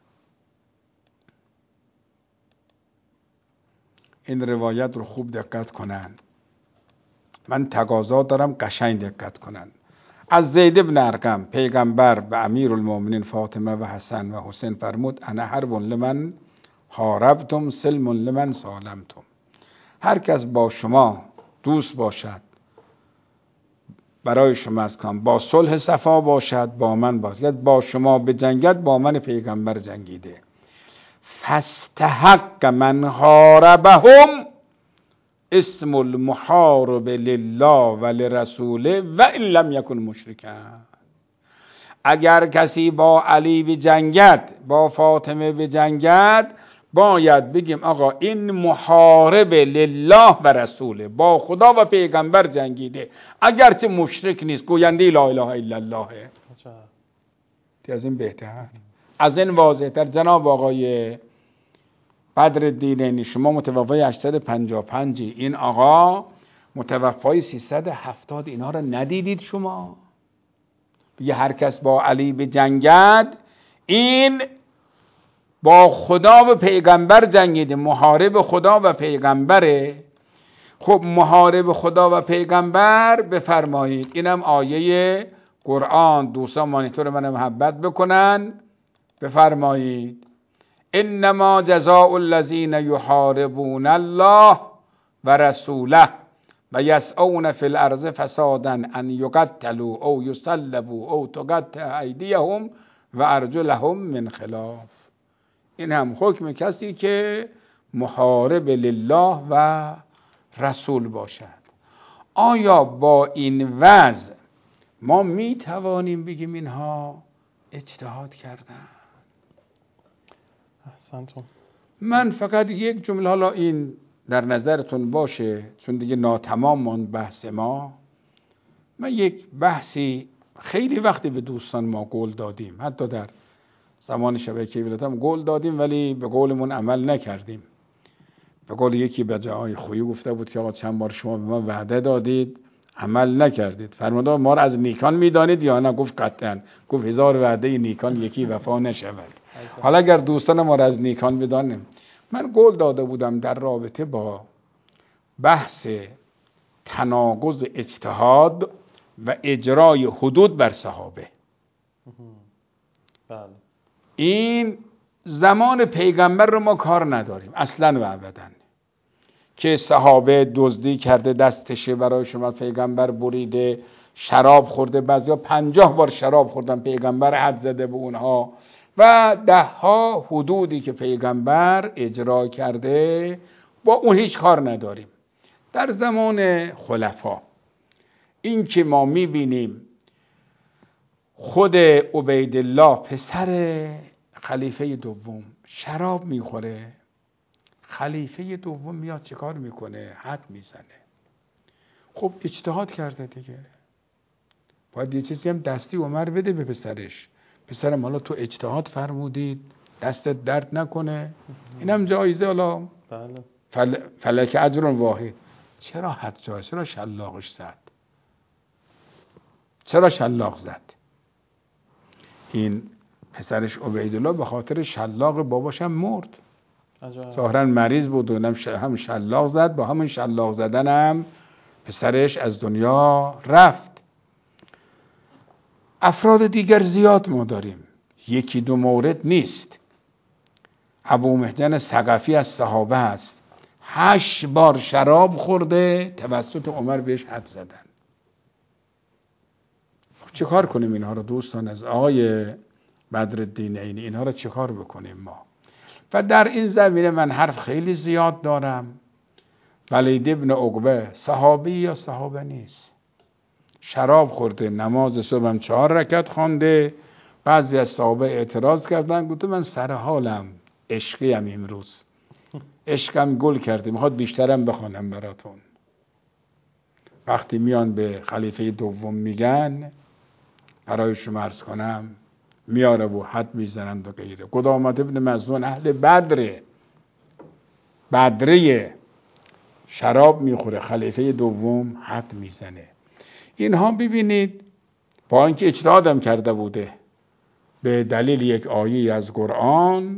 این روایت رو خوب دقت کنن. من تقاضا دارم قشنگ دقت کنن. از زید بن ارقم پیغمبر به امیر المؤمنین فاطمه و حسن و حسین فرمود انا حرب لمن حاربتم سلم لمن سالمتم. هر کس با شما دوست باشد برای شما از کام با صلح صفا باشد با من باشد، با شما به جنگت با من پیغمبر جنگیده. فاستحق من حاربهم اسم المحارب لله و لرسوله و ان لم یکن مشرکا. اگر کسی با علی به جنگت، با فاطمه به جنگت، باید بگیم آقا این محارب لله و رسوله، با خدا و پیغمبر جنگیده، اگرچه مشرک نیست، گوینده لا اله الا الله. از این بهتر، از این واضح‌تر. جناب آقای بدرالدین عینی شما متوفای هشتصد و پنجاه و پنج، این آقا متوفای سیصد و هفتاد، اینا رو ندیدید شما؟ بگه هر کس با علی به جنگد این با خدا و پیغمبر جنگیده، محارب خدا و پیغمبره. خب محارب خدا و پیغمبر بفرمایید، اینم آیه قرآن دوستان مانیتور من محبت بکنن بفرمایید انما جزاء الذین یحاربون الله و رسوله و یسعون فی الارض فسادا ان یقتلوا او یصلبوا او تقطع ایدیهم و ارجلهم من خلاف. این هم حکم کسی که محارب لله و رسول باشد. آیا با این وضع ما می توانیم بگیم اینها اجتهاد کردن؟ احسنتون. من فقط یک جمله، حالا این در نظرتون باشه چون دیگه ناتمام ماند بحث ما. من یک بحثی خیلی وقتی به دوستان ما قول دادیم، حتی در زمان شبکه ولادتم قول دادیم ولی به قولمون عمل نکردیم. به قول یکی به جای خویی گفته بود که آقا چند بار شما به ما وعده دادید عمل نکردید، فرمودم ما را از نیکان میدانید یا نه؟ گفت قطعا. گفت هزار وعده نیکان یکی وفا نشود. حالا اگر دوستان ما را از نیکان بدانیم، من قول داده بودم در رابطه با بحث تناقض اجتهاد و اجرای حدود بر صحابه. بله. این زمان پیغمبر رو ما کار نداریم اصلا و ابدا، که صحابه دزدی کرده دستشه برای شما پیغمبر بریده، شراب خورده، بعضیا پنجاه بار شراب خوردن پیغمبر حد زده به اونها، و ده ها حدودی که پیغمبر اجرا کرده با اون هیچ کار نداریم. در زمان خلفا این که ما میبینیم خود عبیدالله پسر خلیفه دوم شراب میخوره، خلیفه دوم میاد چه کار میکنه؟ حد میزنه. خب اجتهاد کرده دیگه، باید یه چیزی هم دستی عمر بده به پسرش. پسرم حالا تو اجتهاد فرمودید دستت درد نکنه، اینم جایزه. حالا بله. فل... فلک اجر واحد. چرا حد جار؟ چرا شلاقش زد؟ چرا شلاق زد؟ این پسرش عبیدالله به خاطر شلاق باباش هم مرد. ظاهرا مریض بود و هم شلاق زد، با همون شلاق زدن هم پسرش از دنیا رفت. افراد دیگر زیاد ما داریم، یکی دو مورد نیست. ابو محجن ثقفی از صحابه است، هشت بار شراب خورده توسط عمر بهش حد زدن. چه کار کنیم اینها رو دوستان؟ از آقای بدرالدین عینی اینها رو چه کار بکنیم ما؟ و در این زمینه من حرف خیلی زیاد دارم. ولید ابن عقبه صحابی یا صحابه نیست؟ شراب خورده، نماز صبح هم چهار رکعت خوانده. بعضی از صحابه اعتراض کردن، گفته من سر حالم، عشقی هم امروز، عشقم گل کرده، میخواد بیشترم بخوانم براتون. وقتی میان به خلیفه دوم میگن برای شما عرض کنم، میاره و حد میزنند و غیره. قدامت ابن مظنون اهل بدره، بدره، شراب میخوره، خلیفه دوم حد میزنه. اینها ببینید با اینکه اجتهادم کرده بوده به دلیل یک آیه از قرآن،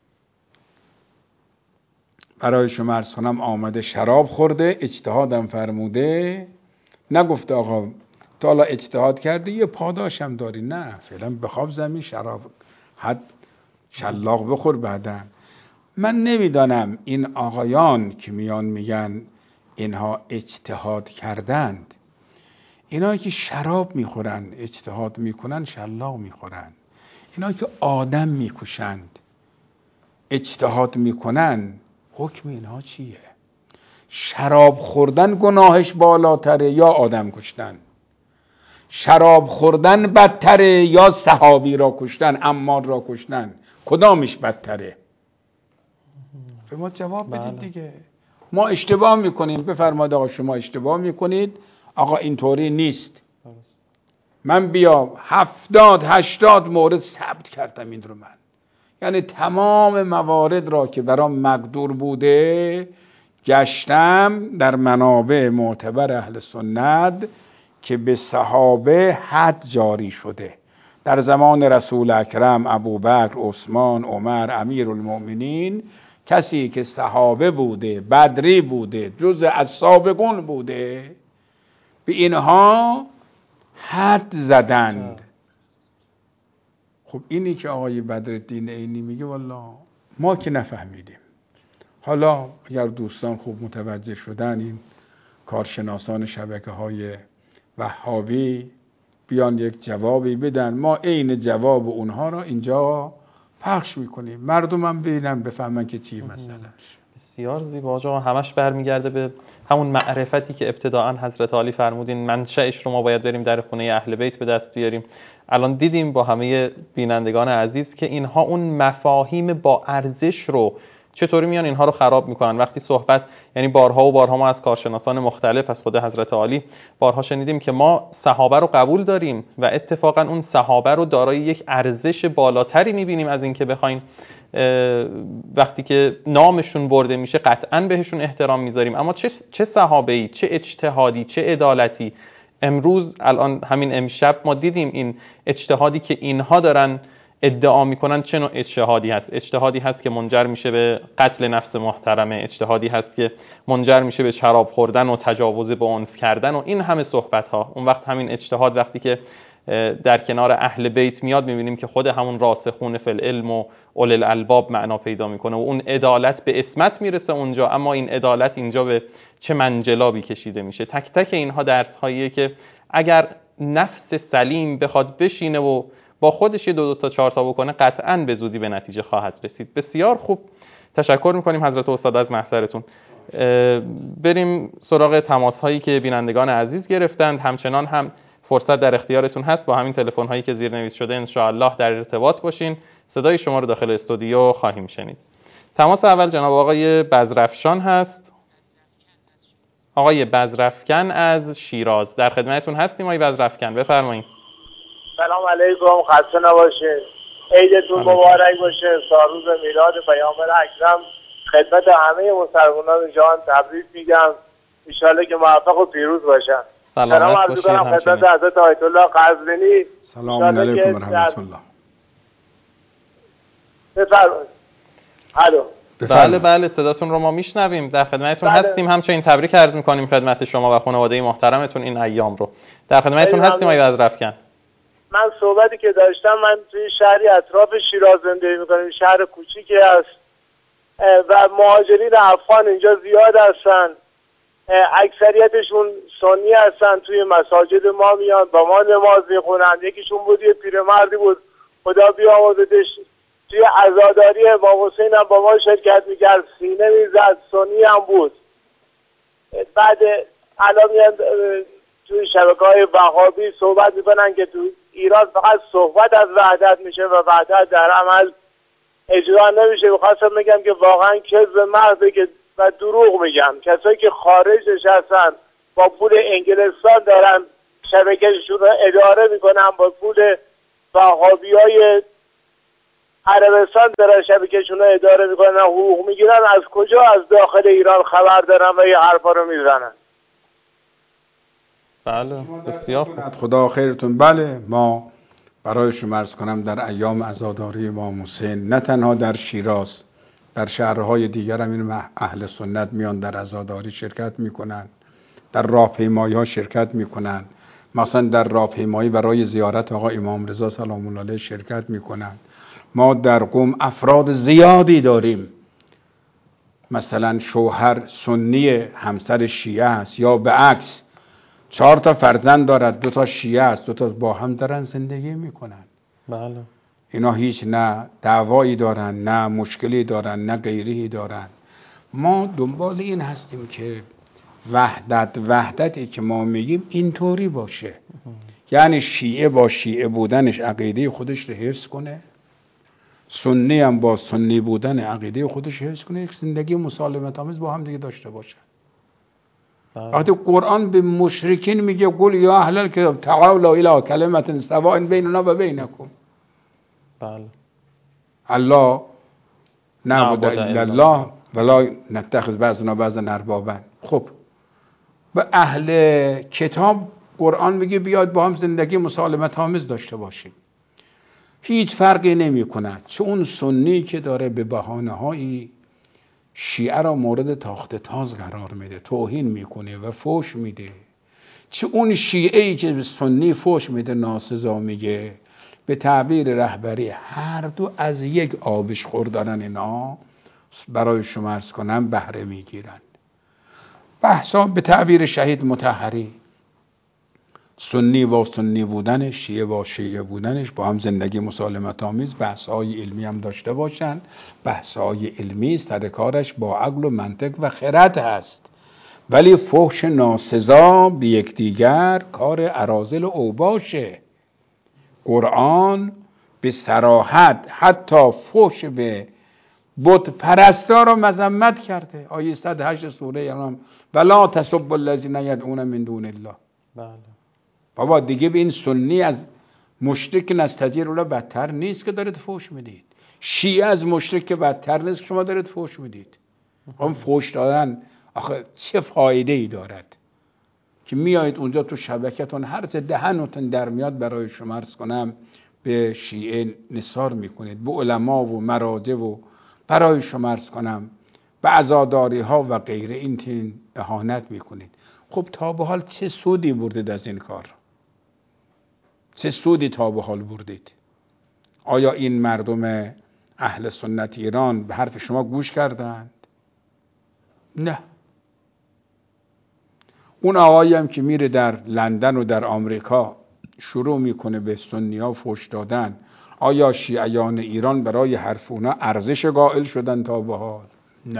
برای شما عرض کنم آمده شراب خورده، اجتهادم فرموده، نگفته آقا تا حالا اجتهاد کرده یه پاداشم داری، نه فعلا بخواب زمین شراب حد شلاق بخور بعدن. من نمیدانم این آقایان که میان میگن اینها اجتهاد کردند، اینا که شراب میخورند اجتهاد میکنن شلاق میخورند، اینا که آدم میکشند اجتهاد میکنن، حکم اینها چیه؟ شراب خوردن گناهش بالاتره یا آدم کشتن؟ شراب خوردن بدتره یا صحابی را کشتن، عمار را کشتن؟ کدامش بدتره؟ به ما جواب بدید. بله. دیگه ما اشتباه میکنیم، بفرمایید آقا شما اشتباه میکنید، آقا اینطوری نیست. من بیا هفتاد هشتاد مورد ثبت کردم این رو من، یعنی تمام موارد را که برام مقدور بوده گشتم در منابع معتبر اهل سنت که به صحابه حد جاری شده. در زمان رسول اکرم ابوبکر، عثمان، عمر، امیرالمؤمنین، کسی که صحابه بوده، بدری بوده، جز از سابقون بوده، به اینها حد زدند. خب اینی که آقای بدرالدین عینی میگه والا ما که نفهمیدیم. حالا اگر دوستان خوب متوجه شدن، این کارشناسان شبکه های وهابی بیان یک جوابی بدن، ما عین جواب اونها را اینجا پخش میکنیم، مردم هم ببینن بفهمن که چی مسئله. بسیار زیبا آقا، همش برمیگرده به همون معرفتی که ابتداعا حضرت علی فرمودین منشأش رو ما باید بریم در خونه اهل بیت به دست بیاریم. الان دیدیم با همه بینندگان عزیز که اینها اون مفاهیم با ارزش رو چطوری میان اینها رو خراب میکنن. وقتی صحبت، یعنی بارها و بارها ما از کارشناسان مختلف، از خود حضرت علی بارها شنیدیم که ما صحابه رو قبول داریم و اتفاقا اون صحابه رو دارای یک ارزش بالاتری میبینیم از اینکه بخواین وقتی که نامشون برده میشه قطعا بهشون احترام میذاریم. اما چه چه صحابه‌ای، چه اجتهادی، چه عدالتی. امروز الان همین امشب ما دیدیم این اجتهادی که اینها دارن ادعا میکنن چه نوع اجتهادی هست. اجتهادی هست که منجر میشه به قتل نفس محترمه، اجتهادی هست که منجر میشه به شراب خوردن و تجاوز به عنف کردن و این همه صحبت ها. اون وقت همین اجتهاد وقتی که در کنار اهل بیت میاد میبینیم که خود همون راسخون فی العلم و اول الالباب معنا پیدا میکنه و اون عدالت به اسمت میرسه اونجا. اما این عدالت اینجا به چه منجلابی کشیده میشه. تک تک اینها درس هاییه که اگر نفس سلیم بخواد بشینه و با خودش یه دو دو تا چهار تا بکنه قطعاً به زودی به نتیجه خواهد رسید. بسیار خوب، تشکر میکنیم حضرت استاد از محضرتون. بریم سراغ تماس هایی که بینندگان عزیز گرفتند. همچنان هم فرصت در اختیارتون هست، با همین تلفن هایی که زیرنویس شده ان شاء الله در ارتباط باشین. صدای شما رو داخل استودیو خواهیم شنید. تماس اول جناب آقای بزرافشان هست. آقای بزرافکن از شیراز، در خدمتتون هستیم. آقای بزرافکن بفرمایید. سلام علیکم، خسته نباشید، عیدتون مبارک باشه. سالروز میلاد پیامبر اکرم خدمت همه مسلمانان جهان تبریک میگم. ان شاءالله که موفق و پیروز باشن. سلام عرض می‌کنم خدمت حضرت آیت الله قزوینی. سلام علیکم و رحمت الله. بفرمایید. الو. بله بله صداتون رو ما میشنویم، در خدمتتون بله. هستیم. همچنین تبریک عرض می‌کنیم خدمت شما و خانواده محترمتون این ایام رو. در خدمتتون هستیم آقای بزرافکن. من صحبتی که داشتم، من توی شهری اطراف شیراز زندگی میکنم، شهر کوچیکی است و مهاجرین افغان اینجا زیاد هستن. اکثریتشون سنی هستن، توی مساجد ما میان با ما نماز میخونن. یکیشون بود یه پیرمردی بود خدا بیامرزتش، توی عزاداری امام حسین هم با ما شرکت میکرد، سینه میزد، سنی هم بود. بعد الان میان توی شبکه‌های وهابی صحبت میکنن که تو ایران فقط صحبت از وحدت میشه و وحدت در عمل اجرا نمیشه. میخواستم بگم که واقعا کذب محضه که و دروغ میگم. کسایی که خارج نشستن با پول انگلستان دارن شبکهشون رو اداره میکنن، با پول وهابیای عربستان دارن شبکهشون رو اداره میکنن، حقوق میگیرن. از کجا از داخل ایران خبر دارن و یه حرفا رو میزنن؟ بله بسیار خوب. خدا خیرتون. بله، ما برای شما عرض کنم در ایام عزاداری امام حسین نه تنها در شیراز، در شهرهای دیگر هم این اهل سنت میان در عزاداری شرکت میکنن، در راهپیمایی ها شرکت میکنن. مثلا در راهپیمایی برای زیارت آقا امام رضا سلام الله علیه شرکت میکنن. ما در قم افراد زیادی داریم، مثلا شوهر سنی همسر شیعه است، یا به عکس چهار تا فرزند دارد، دو تا شیعه است، دو تا با هم دارن زندگی میکنن. بله. اینا هیچ نه دعوایی دارن، نه مشکلی دارن، نه غیری دارن. ما دنبال این هستیم که وحدت وحدتی که ما میگیم اینطوری باشه، یعنی شیعه با شیعه بودنش عقیده خودش رو حفظ کنه، سنی هم با سنی بودن عقیده خودش حفظ کنه، یک زندگی مسالمت آمیز با هم دیگه داشته باشه. وقتی قرآن به مشرکین میگه قل یا اهل الکتاب تعالوا الی کلمة سواء بیننا و بینکم، بله، الله نعبد الا الله ولا نتخذ بعضنا بعضا اربابا. خب به اهل کتاب قرآن میگه بیاد با هم زندگی مسالمت آمیز داشته باشیم. هیچ فرقی نمی کند چه اون سنی که داره به بهانه هایی شیعه را مورد تاخت تاز قرار میده، توهین میکنه و فوش میده، چه اون شیعه ای که به سنی فحش میده ناسزا میگه، به تعبیر رهبری هر دو از یک آبشخور دارن، اینا برای شما عرض کنم بهره میگیرن. بحثا به تعبیر شهید مطهری سنی با سنی بودنش، شیعه با شیعه بودنش با هم زندگی مسالمت آمیز، بحث‌های علمی هم داشته باشن. بحث‌های علمی سر کارش با عقل و منطق و خرد هست، ولی فحش ناسزا به یکدیگر کار اراذل و اوباشه. قرآن به صراحت حتی فحش به بت پرستا را مذمت کرده. آیه صد و هشت سوره انعام ولا تسبوا الذین یدعون من دون الله. بله. بابا دیگه به این سنی از مشرک نستجیر ولا بدتر نیست که دارید فحش میدید. شیعه از مشرک بدتر نیست که شما دارید فحش میدید. اون فحش دادن آخه چه فایده ای دارد که میایید اونجا تو شبکتون هر چه دهنتون در میاد برای شما عرض کنم به شیعه نثار میکنید، به علما و مراجع و برای شما عرض کنم به عزاداری ها و غیره این تین اهانت میکنید. خب تا به حال چه سودی بردید از این کار؟ چه سودی تا به حال بردید؟ آیا این مردم اهل سنت ایران به حرف شما گوش کردند؟ نه. اون آقایی هم که میره در لندن و در آمریکا شروع میکنه به سنی ها فحش دادن، آیا شیعیان ایران برای حرف اونا ارزش قائل شدن تا به حال؟ نه.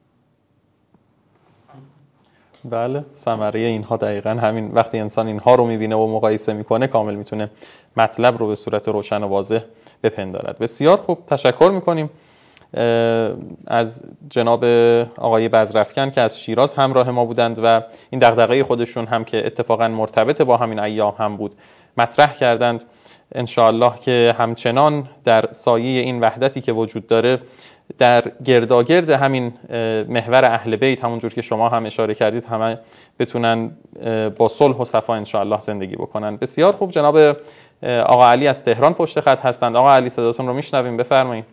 بله، ثمره اینها دقیقاً همین. وقتی انسان اینها رو میبینه و مقایسه میکنه کامل میتونه مطلب رو به صورت روشن و واضح بپندارد. بسیار خوب، تشکر میکنیم از جناب آقای بزرافکن که از شیراز همراه ما بودند و این دغدغه خودشون هم که اتفاقاً مرتبط با همین ایام هم بود مطرح کردند. انشاءالله که همچنان در سایه این وحدتی که وجود داره در گرداگرد همین محور اهل بیت، همونجور که شما هم اشاره کردید، همه بتونن با صلح و صفا انشاءالله زندگی بکنن. بسیار خوب، جناب آقا علی از تهران پشت خط هستند. آقا علی صداتون رو میشنویم، بفرمایید.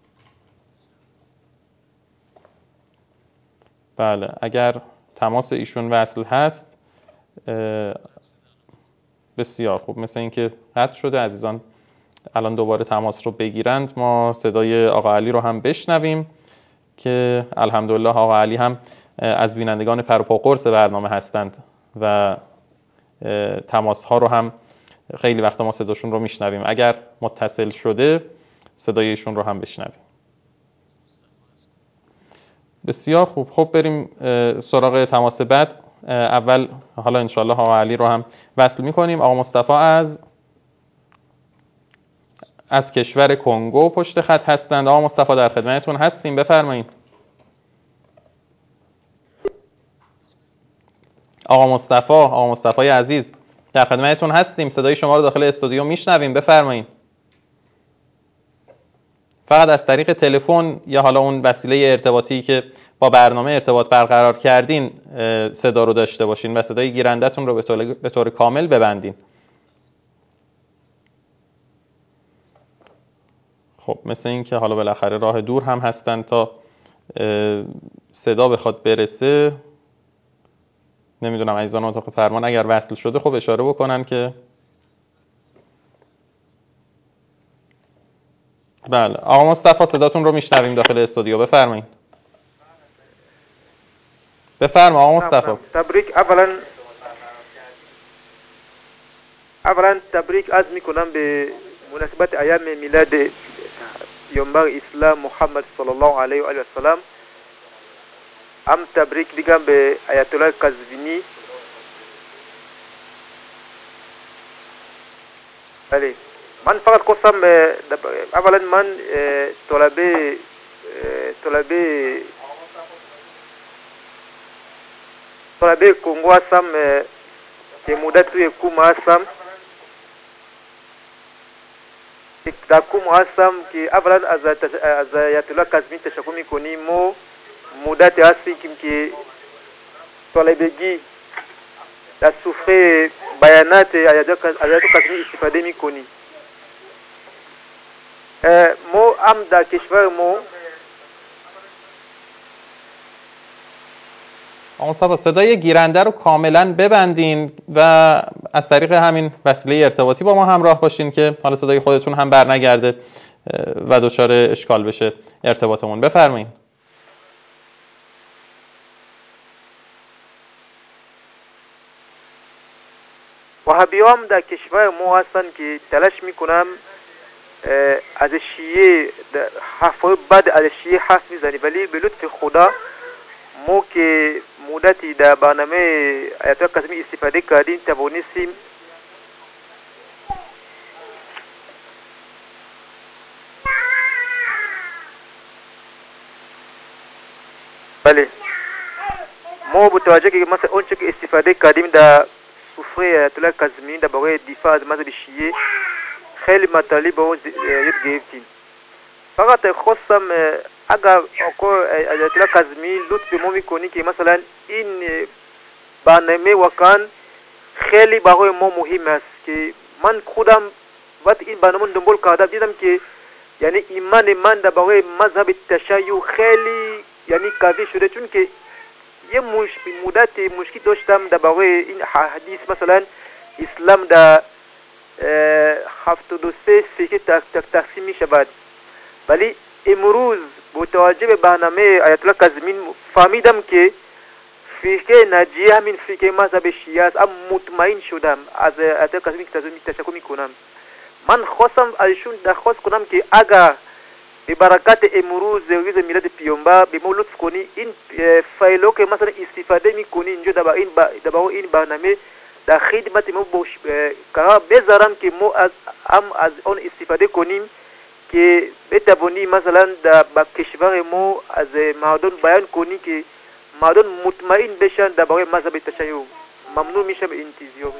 بله، اگر تماس ایشون وصل هست بسیار خوب. مثل اینکه قطع شده، عزیزان الان دوباره تماس رو بگیرند ما صدای آقا علی رو هم بشنویم که الحمدلله آقا علی هم از بینندگان پروپا قرص برنامه هستند و تماس ها رو هم خیلی وقتا ما صداشون رو میشنویم. اگر متصل شده صدایشون رو هم بشنویم. بسیار خوب. خب بریم سراغ تماس بعد. اول حالا انشالله آقا علی رو هم وصل میکنیم. آقا مصطفی از از کشور کنگو پشت خط هستند. آقا مصطفی در خدمتتون هستیم، بفرمایید. آقا مصطفی آقا مصطفی عزیز در خدمتتون هستیم، صدای شما رو داخل استودیو میشنویم، بفرمایید. فقط از طریق تلفن یا حالا اون وسیله ارتباطی که با برنامه ارتباط برقرار کردین صدا رو داشته باشین و صدای گیرندتون رو به طور کامل ببندین. خب مثل این که حالا بالاخره راه دور هم هستن تا صدا بخواد برسه. نمیدونم عزیزان اتاق فرمان اگر وصل شده خب اشاره بکنن که بله. آقا مصطفی صداتون رو میشنویم داخل استودیو، بفرمایید. بفرما آقا مصطفی. تبریک. اولا اولا تبریک عرض میکنم به مناسبت ایام میلاد پیامبر اسلام محمد صلی الله علیه و آله و سلام. هم تبریک میگم به آیت الله قزوینی. بله، من فقط خواستم اولا من طلبه طلبه طلبه کنگو هستم که مدت توی کوم هستم. در کوم هستم که اولا از از آیت الله قزوینی تشکر میکنیم و مدت هستیم که طالبگی در صفحه بیانات آیت الله قزوینی استفاده میکنیم. ما هم در کشور ما آقا مصطفی صدای گیرنده رو کاملا ببندین و از طریق همین وسیله ارتباطی با ما همراه باشین که حالا صدای خودتون هم برنگرده و دچار اشکال بشه ارتباطمون. بفرمایید. وهابی هم در کشور ما هستن که تلاش میکنم از شیعه حرف بعد از شیعه حرف میزنی، ولی به لطف خدا ما که مدتی در برنامه آیت الله کاظمی استفاده کردیم توانستیم بله ما با توجه که مثلا اون چه که استفاده کردیم در سفره آیت الله کاظمی در برای دفاع از مذهب شیعه خیلی مطالب با اون یاد گرفتیم. فقط خواستم اگر آیت الله کاظمی لطف ما میکنی که مثلا این برنامه واقعا خیلی برای ما مهم است که من خودم وقتی این برنامه دنبال کردم دیدم که یعنی ایمان من در برای مذهب تشیع خیلی یعنی قوی شده، چون که یه مش... مدت مشکل داشتم در برای این حدیث مثلا اسلام در هفتاد و سه فقه تقسیم می شود، ولی امروز با توجه به برنامه آیت الله کاظمی فهمیدم که فقه ناجیه همین فقه مذهب شیعه است. اما مطمئن شدم از آیت الله کاظمی که تشکر میکنم. من خواستم ازشون درخواست کنم که اگر به برکت امروز روز میلاد پیامبر به ما لطف کنی این فایلو که مثلا استفاده میکنی اینجا در این در این برنامه در خدمت ما باش قرار بذارم که ما از هم از اون استفاده کنیم که بتوانی مثلا در با کشور ما از مردم بیان کنی که مردم مطمئن بشن در برای مذهب تشیع. ممنون میشم به انتظار.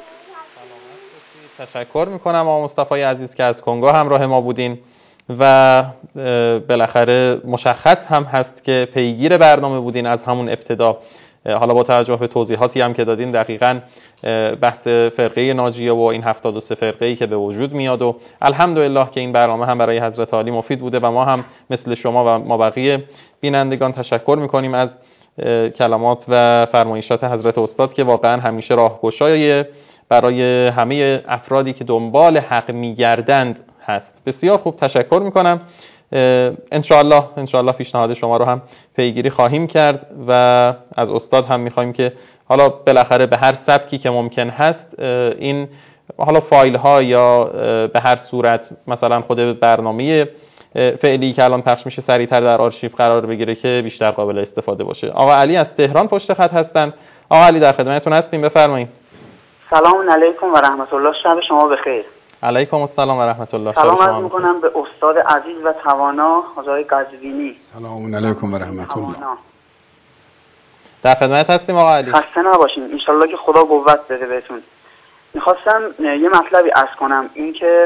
تشکر میکنم آقا مصطفی عزیز که از کنگو همراه ما بودین و بالاخره مشخص هم هست که پیگیر برنامه بودین از همون ابتدا. حالا با توجه به توضیحاتی هم که دادین دقیقاً بحث فرقه ناجیه و این هفتاد و سه فرقه‌ای که به وجود میاد و الحمدلله که این برنامه هم برای حضرت عالی مفید بوده و ما هم مثل شما و ما بقیه بینندگان تشکر میکنیم از کلمات و فرمایشات حضرت استاد که واقعاً همیشه راهگشای برای همه افرادی که دنبال حق میگردند هست. بسیار خوب، تشکر میکنم. انشاءالله انشاءالله پیشنهاد شما رو هم پیگیری خواهیم کرد و از استاد هم میخوایم که حالا بالاخره به هر سبکی که ممکن هست این حالا فایل ها یا به هر صورت مثلا خود برنامه فعلی که الان پخش میشه سریعتر در آرشیو قرار بگیره که بیشتر قابل استفاده باشه. آقا علی از تهران پشت خط هستن. آقا علی در خدمتتون هستیم، بفرمایید. سلام علیکم و رحمت الله، شب شما بخیر. علیکم السلام و رحمت الله. سلام عرض میکنم به استاد عزیز و توانا آقای قزوینی. سلام علیکم و رحمت الله. در خدمت هستیم آقا علی. خسته نباشین، انشالله که خدا قوت بده بهتون. میخواستم یه مطلبی عرض کنم، این که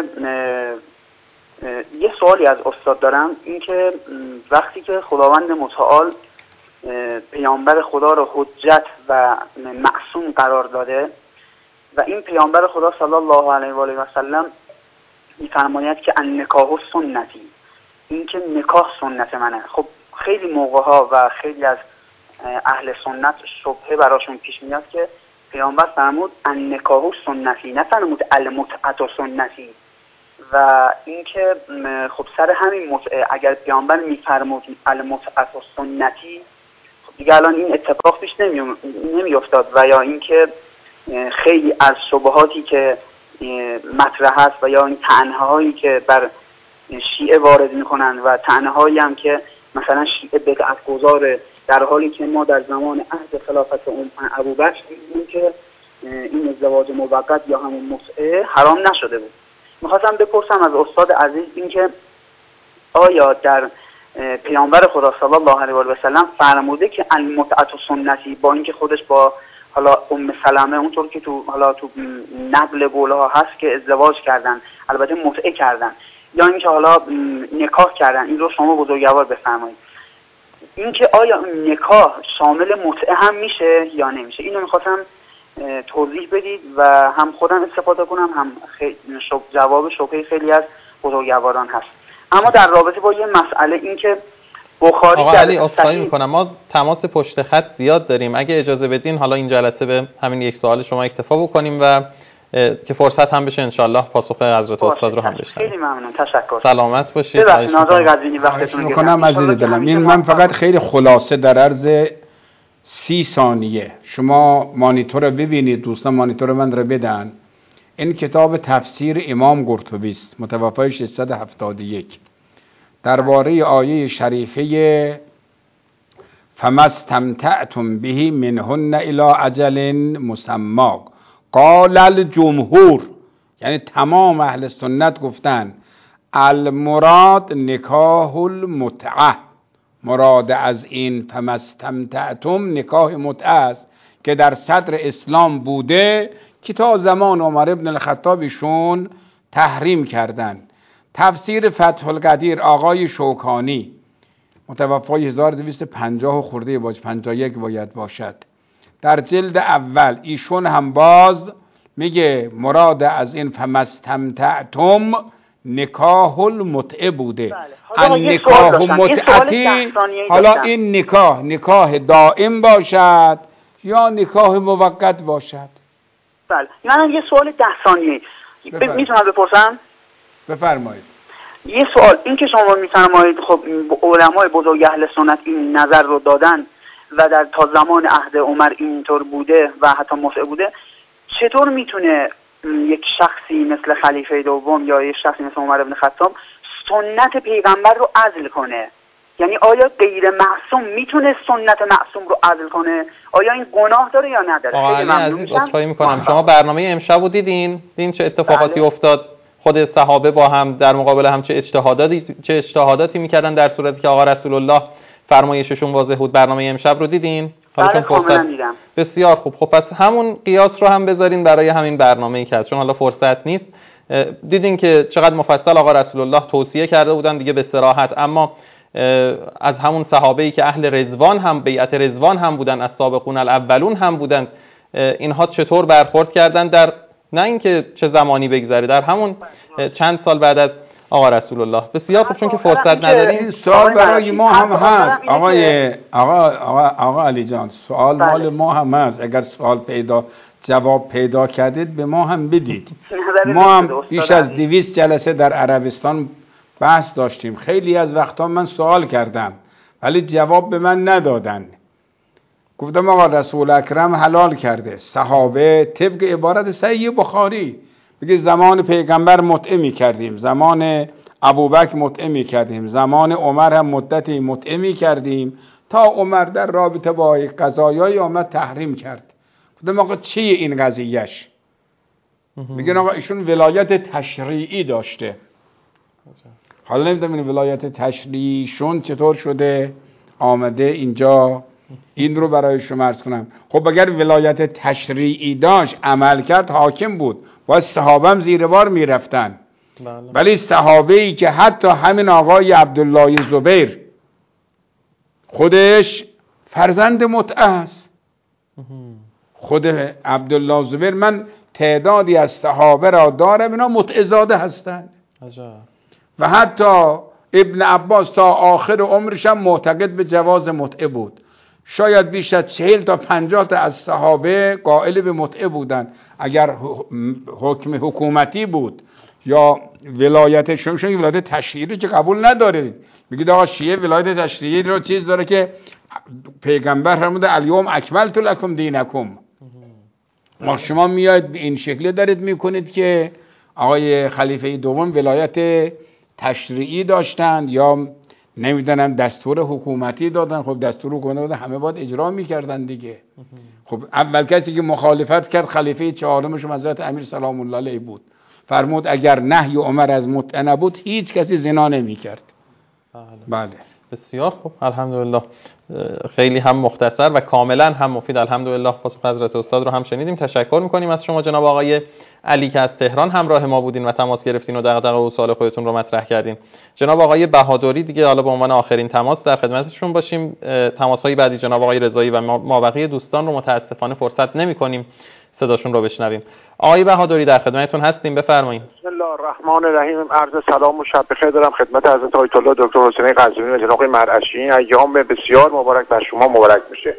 یه سوالی از استاد دارم، این که وقتی که خداوند متعال پیامبر خدا رو حجت و معصوم قرار داده و این پیامبر خدا صلی الله علیه و آله و سلم می‌فرماید که النکاح سنتی، این که نکاح سنت منه. خب خیلی موقع‌ها و خیلی از اهل سنت شبهه براشون پیش میاد که پیامبر فرمود النکاح سنتی، نفرمود المتعه سنتی. و این که خب سر همین متعه اگر پیامبر می‌فرمود المتعه سنتی، خب دیگه الان این اتفاق پیش نمی‌افتاد و یا اینکه خیلی از شبهاتی که مطرح هست و یا این طعنه‌هایی که بر شیعه وارد میکنن و طعنه‌هایی هم که مثلا شیعه بدعت گذاره، در حالی که ما در زمان عهد خلافت ابوبکر دیدیم که این ازدواج موقت یا همون متعه حرام نشده بود. میخواستم بپرسم از استاد عزیز این که آیا در پیامبر خدا صلی الله علیه و سلم فرموده که المتعه سنتی، با اینکه خودش با حالا ام سلمه اونطور که تو حالا تو نقل قولها هست که ازدواج کردن، البته متعه کردن، یا اینکه حالا نکاح کردن، این رو شما بزرگوار بفرمایید. این که آیا نکاح شامل متعه هم میشه یا نمیشه، اینو میخواستم توضیح بدید و هم خودم استفاده کنم، هم خیلی جواب شبهه خیلی از بزرگواران هست. اما در رابطه با یه مسئله، این که بخاری آقا در علی اصلاحی صحیح- میکنم، ما تماس پشت خط زیاد داریم، اگه اجازه بدین حالا این جلسه به همین یک سوال شما اکتفا بکنیم و اه، که فرصت هم بشه انشالله پاسخ حضرت باشه، استاد رو هم خیلی بشنویم. ممنون، تشکر. سلامت باشید. ببخشید خواهش ناظر می‌کنم. قزوینی خواهش وقتتون رو میکنم گرفتم. عزیز انشالله که دلم. همیشه این من موفق فقط خیلی خلاصه در عرض سی ثانیه شما مانیتور رو ببینید، دوستان مانیتور من رو بدن. این کتاب تفسیر امام قرطبی است، متوفای ششصد و هفتاد و یک، درباره آیه شریفه فما استمتعتم به منهن الی اجل مسمی قال الجمهور، یعنی تمام اهل سنت گفتن المراد نکاح المتعه، مراد از این فما استمتعتم نکاح متعه است که در صدر اسلام بوده که تا زمان عمر ابن الخطاب ایشون تحریم کردن. تفسیر فتح القدیر آقای شوکانی متوفای هزار و دویست و پنجاه خورده باش پنجاه و یک باید باشد، در جلد اول ایشون هم باز میگه مراد از این فما استمتعتم نکاح المتعه بوده. بله. حالا یه النکاح سوال داشتم. یه سوال متعتی، ده ثانیه‌ای حالا داشتم. این نکاح نکاح دائم باشد یا نکاح موقت باشد. بله، من یه سوال ده ثانیه‌ای بفرمایید. میتونم بپرسم؟ بفرمایید. یه سوال، این که شما میفرمایید خب علمای بزرگ اهل سنت این نظر رو دادن و در تا زمان عهد عمر اینطور بوده و حتی مطلق بوده، چطور میتونه یک شخصی مثل خلیفه دوم یا یک شخصی مثل عمر بن خطاب سنت پیغمبر رو عزل کنه؟ یعنی آیا غیر معصوم میتونه سنت معصوم رو عزل کنه؟ آیا این گناه داره یا نداره؟ آقا خیلی علی ممنون عزیز میشم. عذرخواهی میکنم، شما برنامه امشب رو دیدین؟ دیدین چه اتفاقاتی بله. افتاد؟ خود صحابه با هم در مقابل هم چه اجتهاداتی چه اجتهاداتی میکردن در صورتی که آقا رسول الله فرمایششون واضح بود. برنامه امشب رو دیدین؟ حالا بله، چون فرصت کاملا دیدم. بسیار خوب. خب پس همون قیاس رو هم بذارین برای همین برنامه‌ای که هست، چون حالا فرصت نیست. اه، دیدین که چقدر مفصل آقا رسول الله توصیه کرده بودن دیگه به صراحت، اما از همون صحابه‌ای که اهل رضوان هم بیعت رضوان هم بودن، از سابقون الاولون هم بودن، اینها چطور برخورد کردن در نه اینکه چه زمانی بگذره، در همون چند سال بعد از آقا رسول الله. بسیار خوب، چون که فرصت نداریم. این سوال برای ما هم هست آقای آقا آقا آقا علی جان، سوال بله. مال ما هم هست. اگر سوال پیدا جواب پیدا کردید به ما هم بدید. ما هم بیش از دویست جلسه در عربستان بحث داشتیم، خیلی از وقتا من سوال کردم ولی جواب به من ندادن. گفتم آقا رسول اکرم حلال کرده، صحابه طبق عبارت صحیح بخاری بگه زمان پیغمبر متعه می کردیم، زمان ابوبکر متعه می کردیم، زمان عمر هم مدتی متعه می کردیم تا عمر در رابطه با قضایای آمد تحریم کرد. گفتم آقا چیه این قضیهش؟ میگن آقا ایشون ولایت تشریعی داشته. حالا نمیدونم این ولایت تشریعیشون چطور شده آمده اینجا، این رو برای شما عرض کنم. خب اگر ولایت تشریعی داشت عمل کرد حاکم بود، باید صحابه هم زیر بار میرفتن. ولی صحابه ای که حتی همین آقای عبدالله زبیر خودش فرزند متعه است، خود عبدالله زبیر من تعدادی از صحابه را دارم اینا متعه زاده هستند و حتی ابن عباس تا آخر عمرش هم معتقد به جواز متعه بود. شاید بیش از چهل تا پنجاه تا از صحابه قائل به متعه بودند. اگر حکم حکومتی بود یا ولایت شما، ولایت تشریعی که قبول نداره. میگید آقا شیعه ولایت تشریعی رو چیز داره که پیغمبر فرموده الیوم اکملت لکم دینکم. ما شما میاد به این شکل دارید میکنید که آقای خلیفه دوم ولایت تشریعی داشتند یا نمیدونم دستور حکومتی دادن. خب دستور حکومتی دادن همه باید اجرا میکردن دیگه. خب اول کسی که مخالفت کرد خلیفه چهارمشون حضرت امیر سلام الله علیه بود. فرمود اگر نهی عمر از متعه نبود هیچ کسی زنا نمیکرد. بله. بسیار خوب، الحمدلله. خیلی هم مختصر و کاملا هم مفید. الحمدلله. پاسخ حضرت استاد رو هم شنیدیم. تشکر میکنیم از شما جناب آقای علی که از تهران همراه ما بودین و تماس گرفتین و دغدغه و سوال خودتون رو مطرح کردین. جناب آقای بهادری دیگه حالا به عنوان آخرین تماس در خدمتشون باشیم. تماس‌های بعدی جناب آقای رضایی و ما بقیه دوستان رو متاسفانه فرصت نمی‌کنیم. صداشون رو بشنویم. آقای بهادری در خدمتتون هستیم، بفرمایید. بسم الله الرحمن الرحیم. عرض سلام و شب بخیر دارم خدمت حضرت آیت الله دکتر حسین قزوینی و جناب آقای مرعشی. ایام بسیار مبارک بر شما مبارک بشه.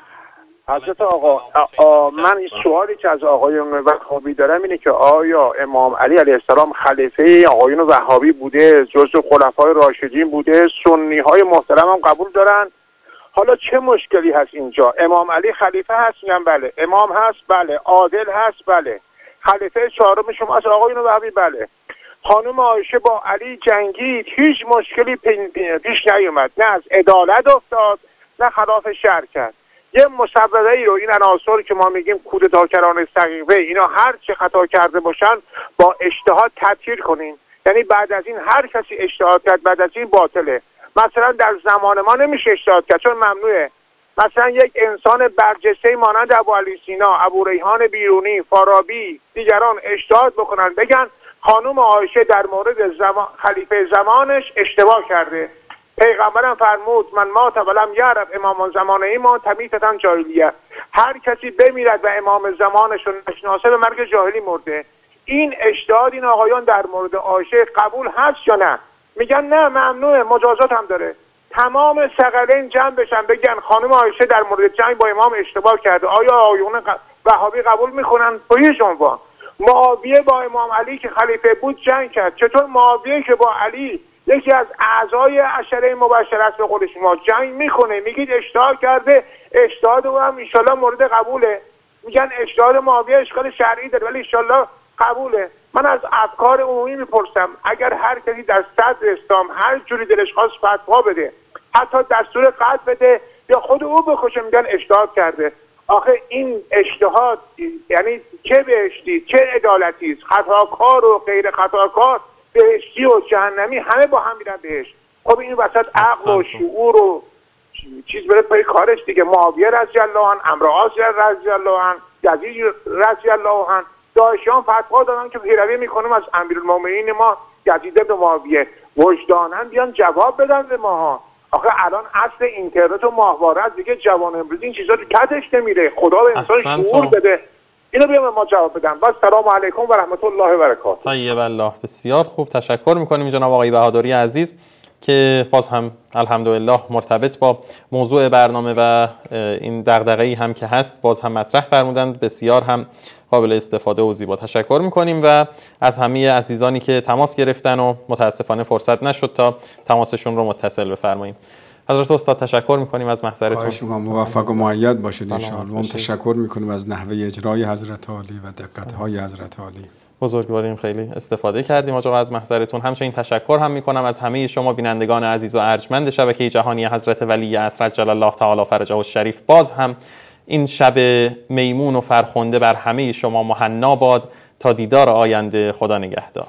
حضرت آقا آ من این سوالی که از آقایون وهابی دارم اینه که آیا امام علی علیه السلام خلیفه آقایون وهابی بوده، جزء خلفای راشدین بوده؟ سنی های محترم هم قبول دارن. حالا چه مشکلی هست اینجا؟ امام علی خلیفه هست؟ میگم بله. امام هست؟ بله. عادل هست؟ بله. خلیفه چهارم شما از آقایون وهابی؟ بله. خانم عایشه با علی جنگید، هیچ مشکلی پیش نیومد، نه از عدالت افتاد نه خلاف شرع کرد. یه مسببه ای رو این عناصر که ما میگیم کودتاکران سقیفه، اینا هر چه خطا کرده باشن با اجتهاد تطهیر کنیم. یعنی بعد از این هر کسی اجتهاد کرد بعد از این باطله. مثلا در زمان ما نمیشه اجتهاد کرد چون ممنوعه. مثلا یک انسان برجسته مانند ابو علی سینا، ابو ریحان بیرونی، فارابی، دیگران اجتهاد بکنن بگن خانم عایشه در مورد زمان خلیفه زمانش اشتباه کرده. پیغمبرم فرمود من مات ولم یعرف امام زمان ایمان تمیتتن جاهلیه. هر کسی بمیرد و امام زمانش رو نشناسه به مرگ جاهلی مرده. این اجتهاد این آقایان در مورد عایشه قبول هست یا نه؟ میگن نه ممنوعه، مجازات هم داره. تمام ثقلین جمع بشن بگن خانم عایشه در مورد جنگ با امام اشتباه کرده، آیا آقایون وهابی قبول میکنن؟ به هیچ عنوان. معاویه با امام علی که خلیفه بود جنگ کرد. چطور معاویه که با علی یکی از اعضای عشره مبشره است به قول شما جنگ میکنه میگید اجتهاد کرده؟ اجتهاد او هم انشالله مورد قبوله. میگن اجتهاد معاویه اشکال شرعی داره ولی انشالله قبوله. من از افکار عمومی میپرسم اگر هر کسی در صدر اسلام هر جوری دلش خواست فتوا بده، حتی دستور قتل بده یا خود او بکشه، میگن اجتهاد کرده. آخه این اجتهاد یعنی چه بهشتی چه عدالتی است؟ خطاکار و غیر خطاکار، بهشتی و جهنمی همه با هم میرن بهشت. خب این وسط عقل و شعور و چیز بره پای کارش دیگه. معاویه رضی الله عنه، عمرو عاص رضی الله عنه، یزید رضی الله عنه، داعشیان فتوا دادن که پیروی میکنیم از امیرالمومنین ما یزید بن معاویه. وجدانن بیان جواب بدن به ماها. آخه الان اصل اینترنت و ماهواره است دیگه. جوان امروز این چیزا رو کدش نمیره. خدا به انسان شعور بده. اینو بیام ما جواب بدم. با سلام علیکم و رحمت الله و برکاته. طیب الله. بسیار خوب، تشکر میکنیم جناب آقای بهادری عزیز که باز هم الحمدلله مرتبط با موضوع برنامه و این دغدغه‌ای هم که هست باز هم مطرح فرمودند. بسیار هم قابل استفاده و زیبا. تشکر میکنیم و از همه عزیزانی که تماس گرفتن و متاسفانه فرصت نشد تا تماسشون رو متصل بفرماییم. حضرت استاد تشکر میکنیم از محضرتون. خواهش میکنم موفق و مؤید باشید ان شاء الله. تشکر میکنیم از نحوه اجرای حضرت عالی و دقت‌های حضرت عالی. بزرگواریم، خیلی استفاده کردیم آقا از محضرتون. همچنین تشکر هم میکنم از همه شما بینندگان عزیز و ارجمند شبکه جهانی حضرت ولی عصر عجل الله تعالی فرجه الشریف. باز هم این شب میمون و فرخنده بر همه شما مهنا باد تا دیدار آینده. خدا نگهدار.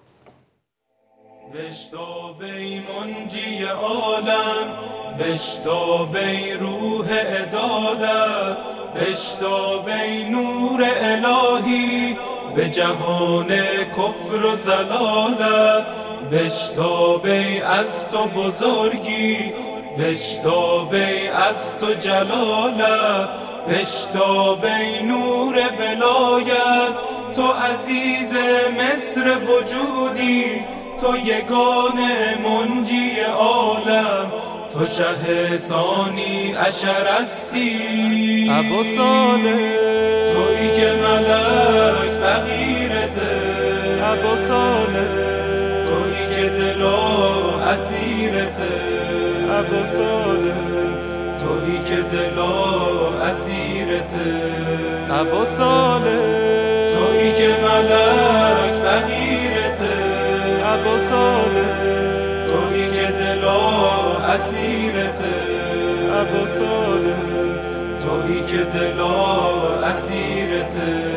بشتابی منجی عالم، بشتابی روح عدالت، بشتابی نور الهی به جهان کفر و ضلالت، بشتابی از تو بزرگی، بشتابی از تو جلالت، بشتابی نور ولایت. تو عزیز مصر وجودی، تو یگانه منجی عالم، تو شه ثانی عشر هستی. ابو صالح تویی که ملک فقیرته، ابو صالح تویی که دلا اسیرته، ابو صالح تویی که دلا اسیرته، ابو صالح تویی که ملک فقیرته، ابو صالح تویی که دلا اسیرته، ابو صالح تویی که دلا اسیرته.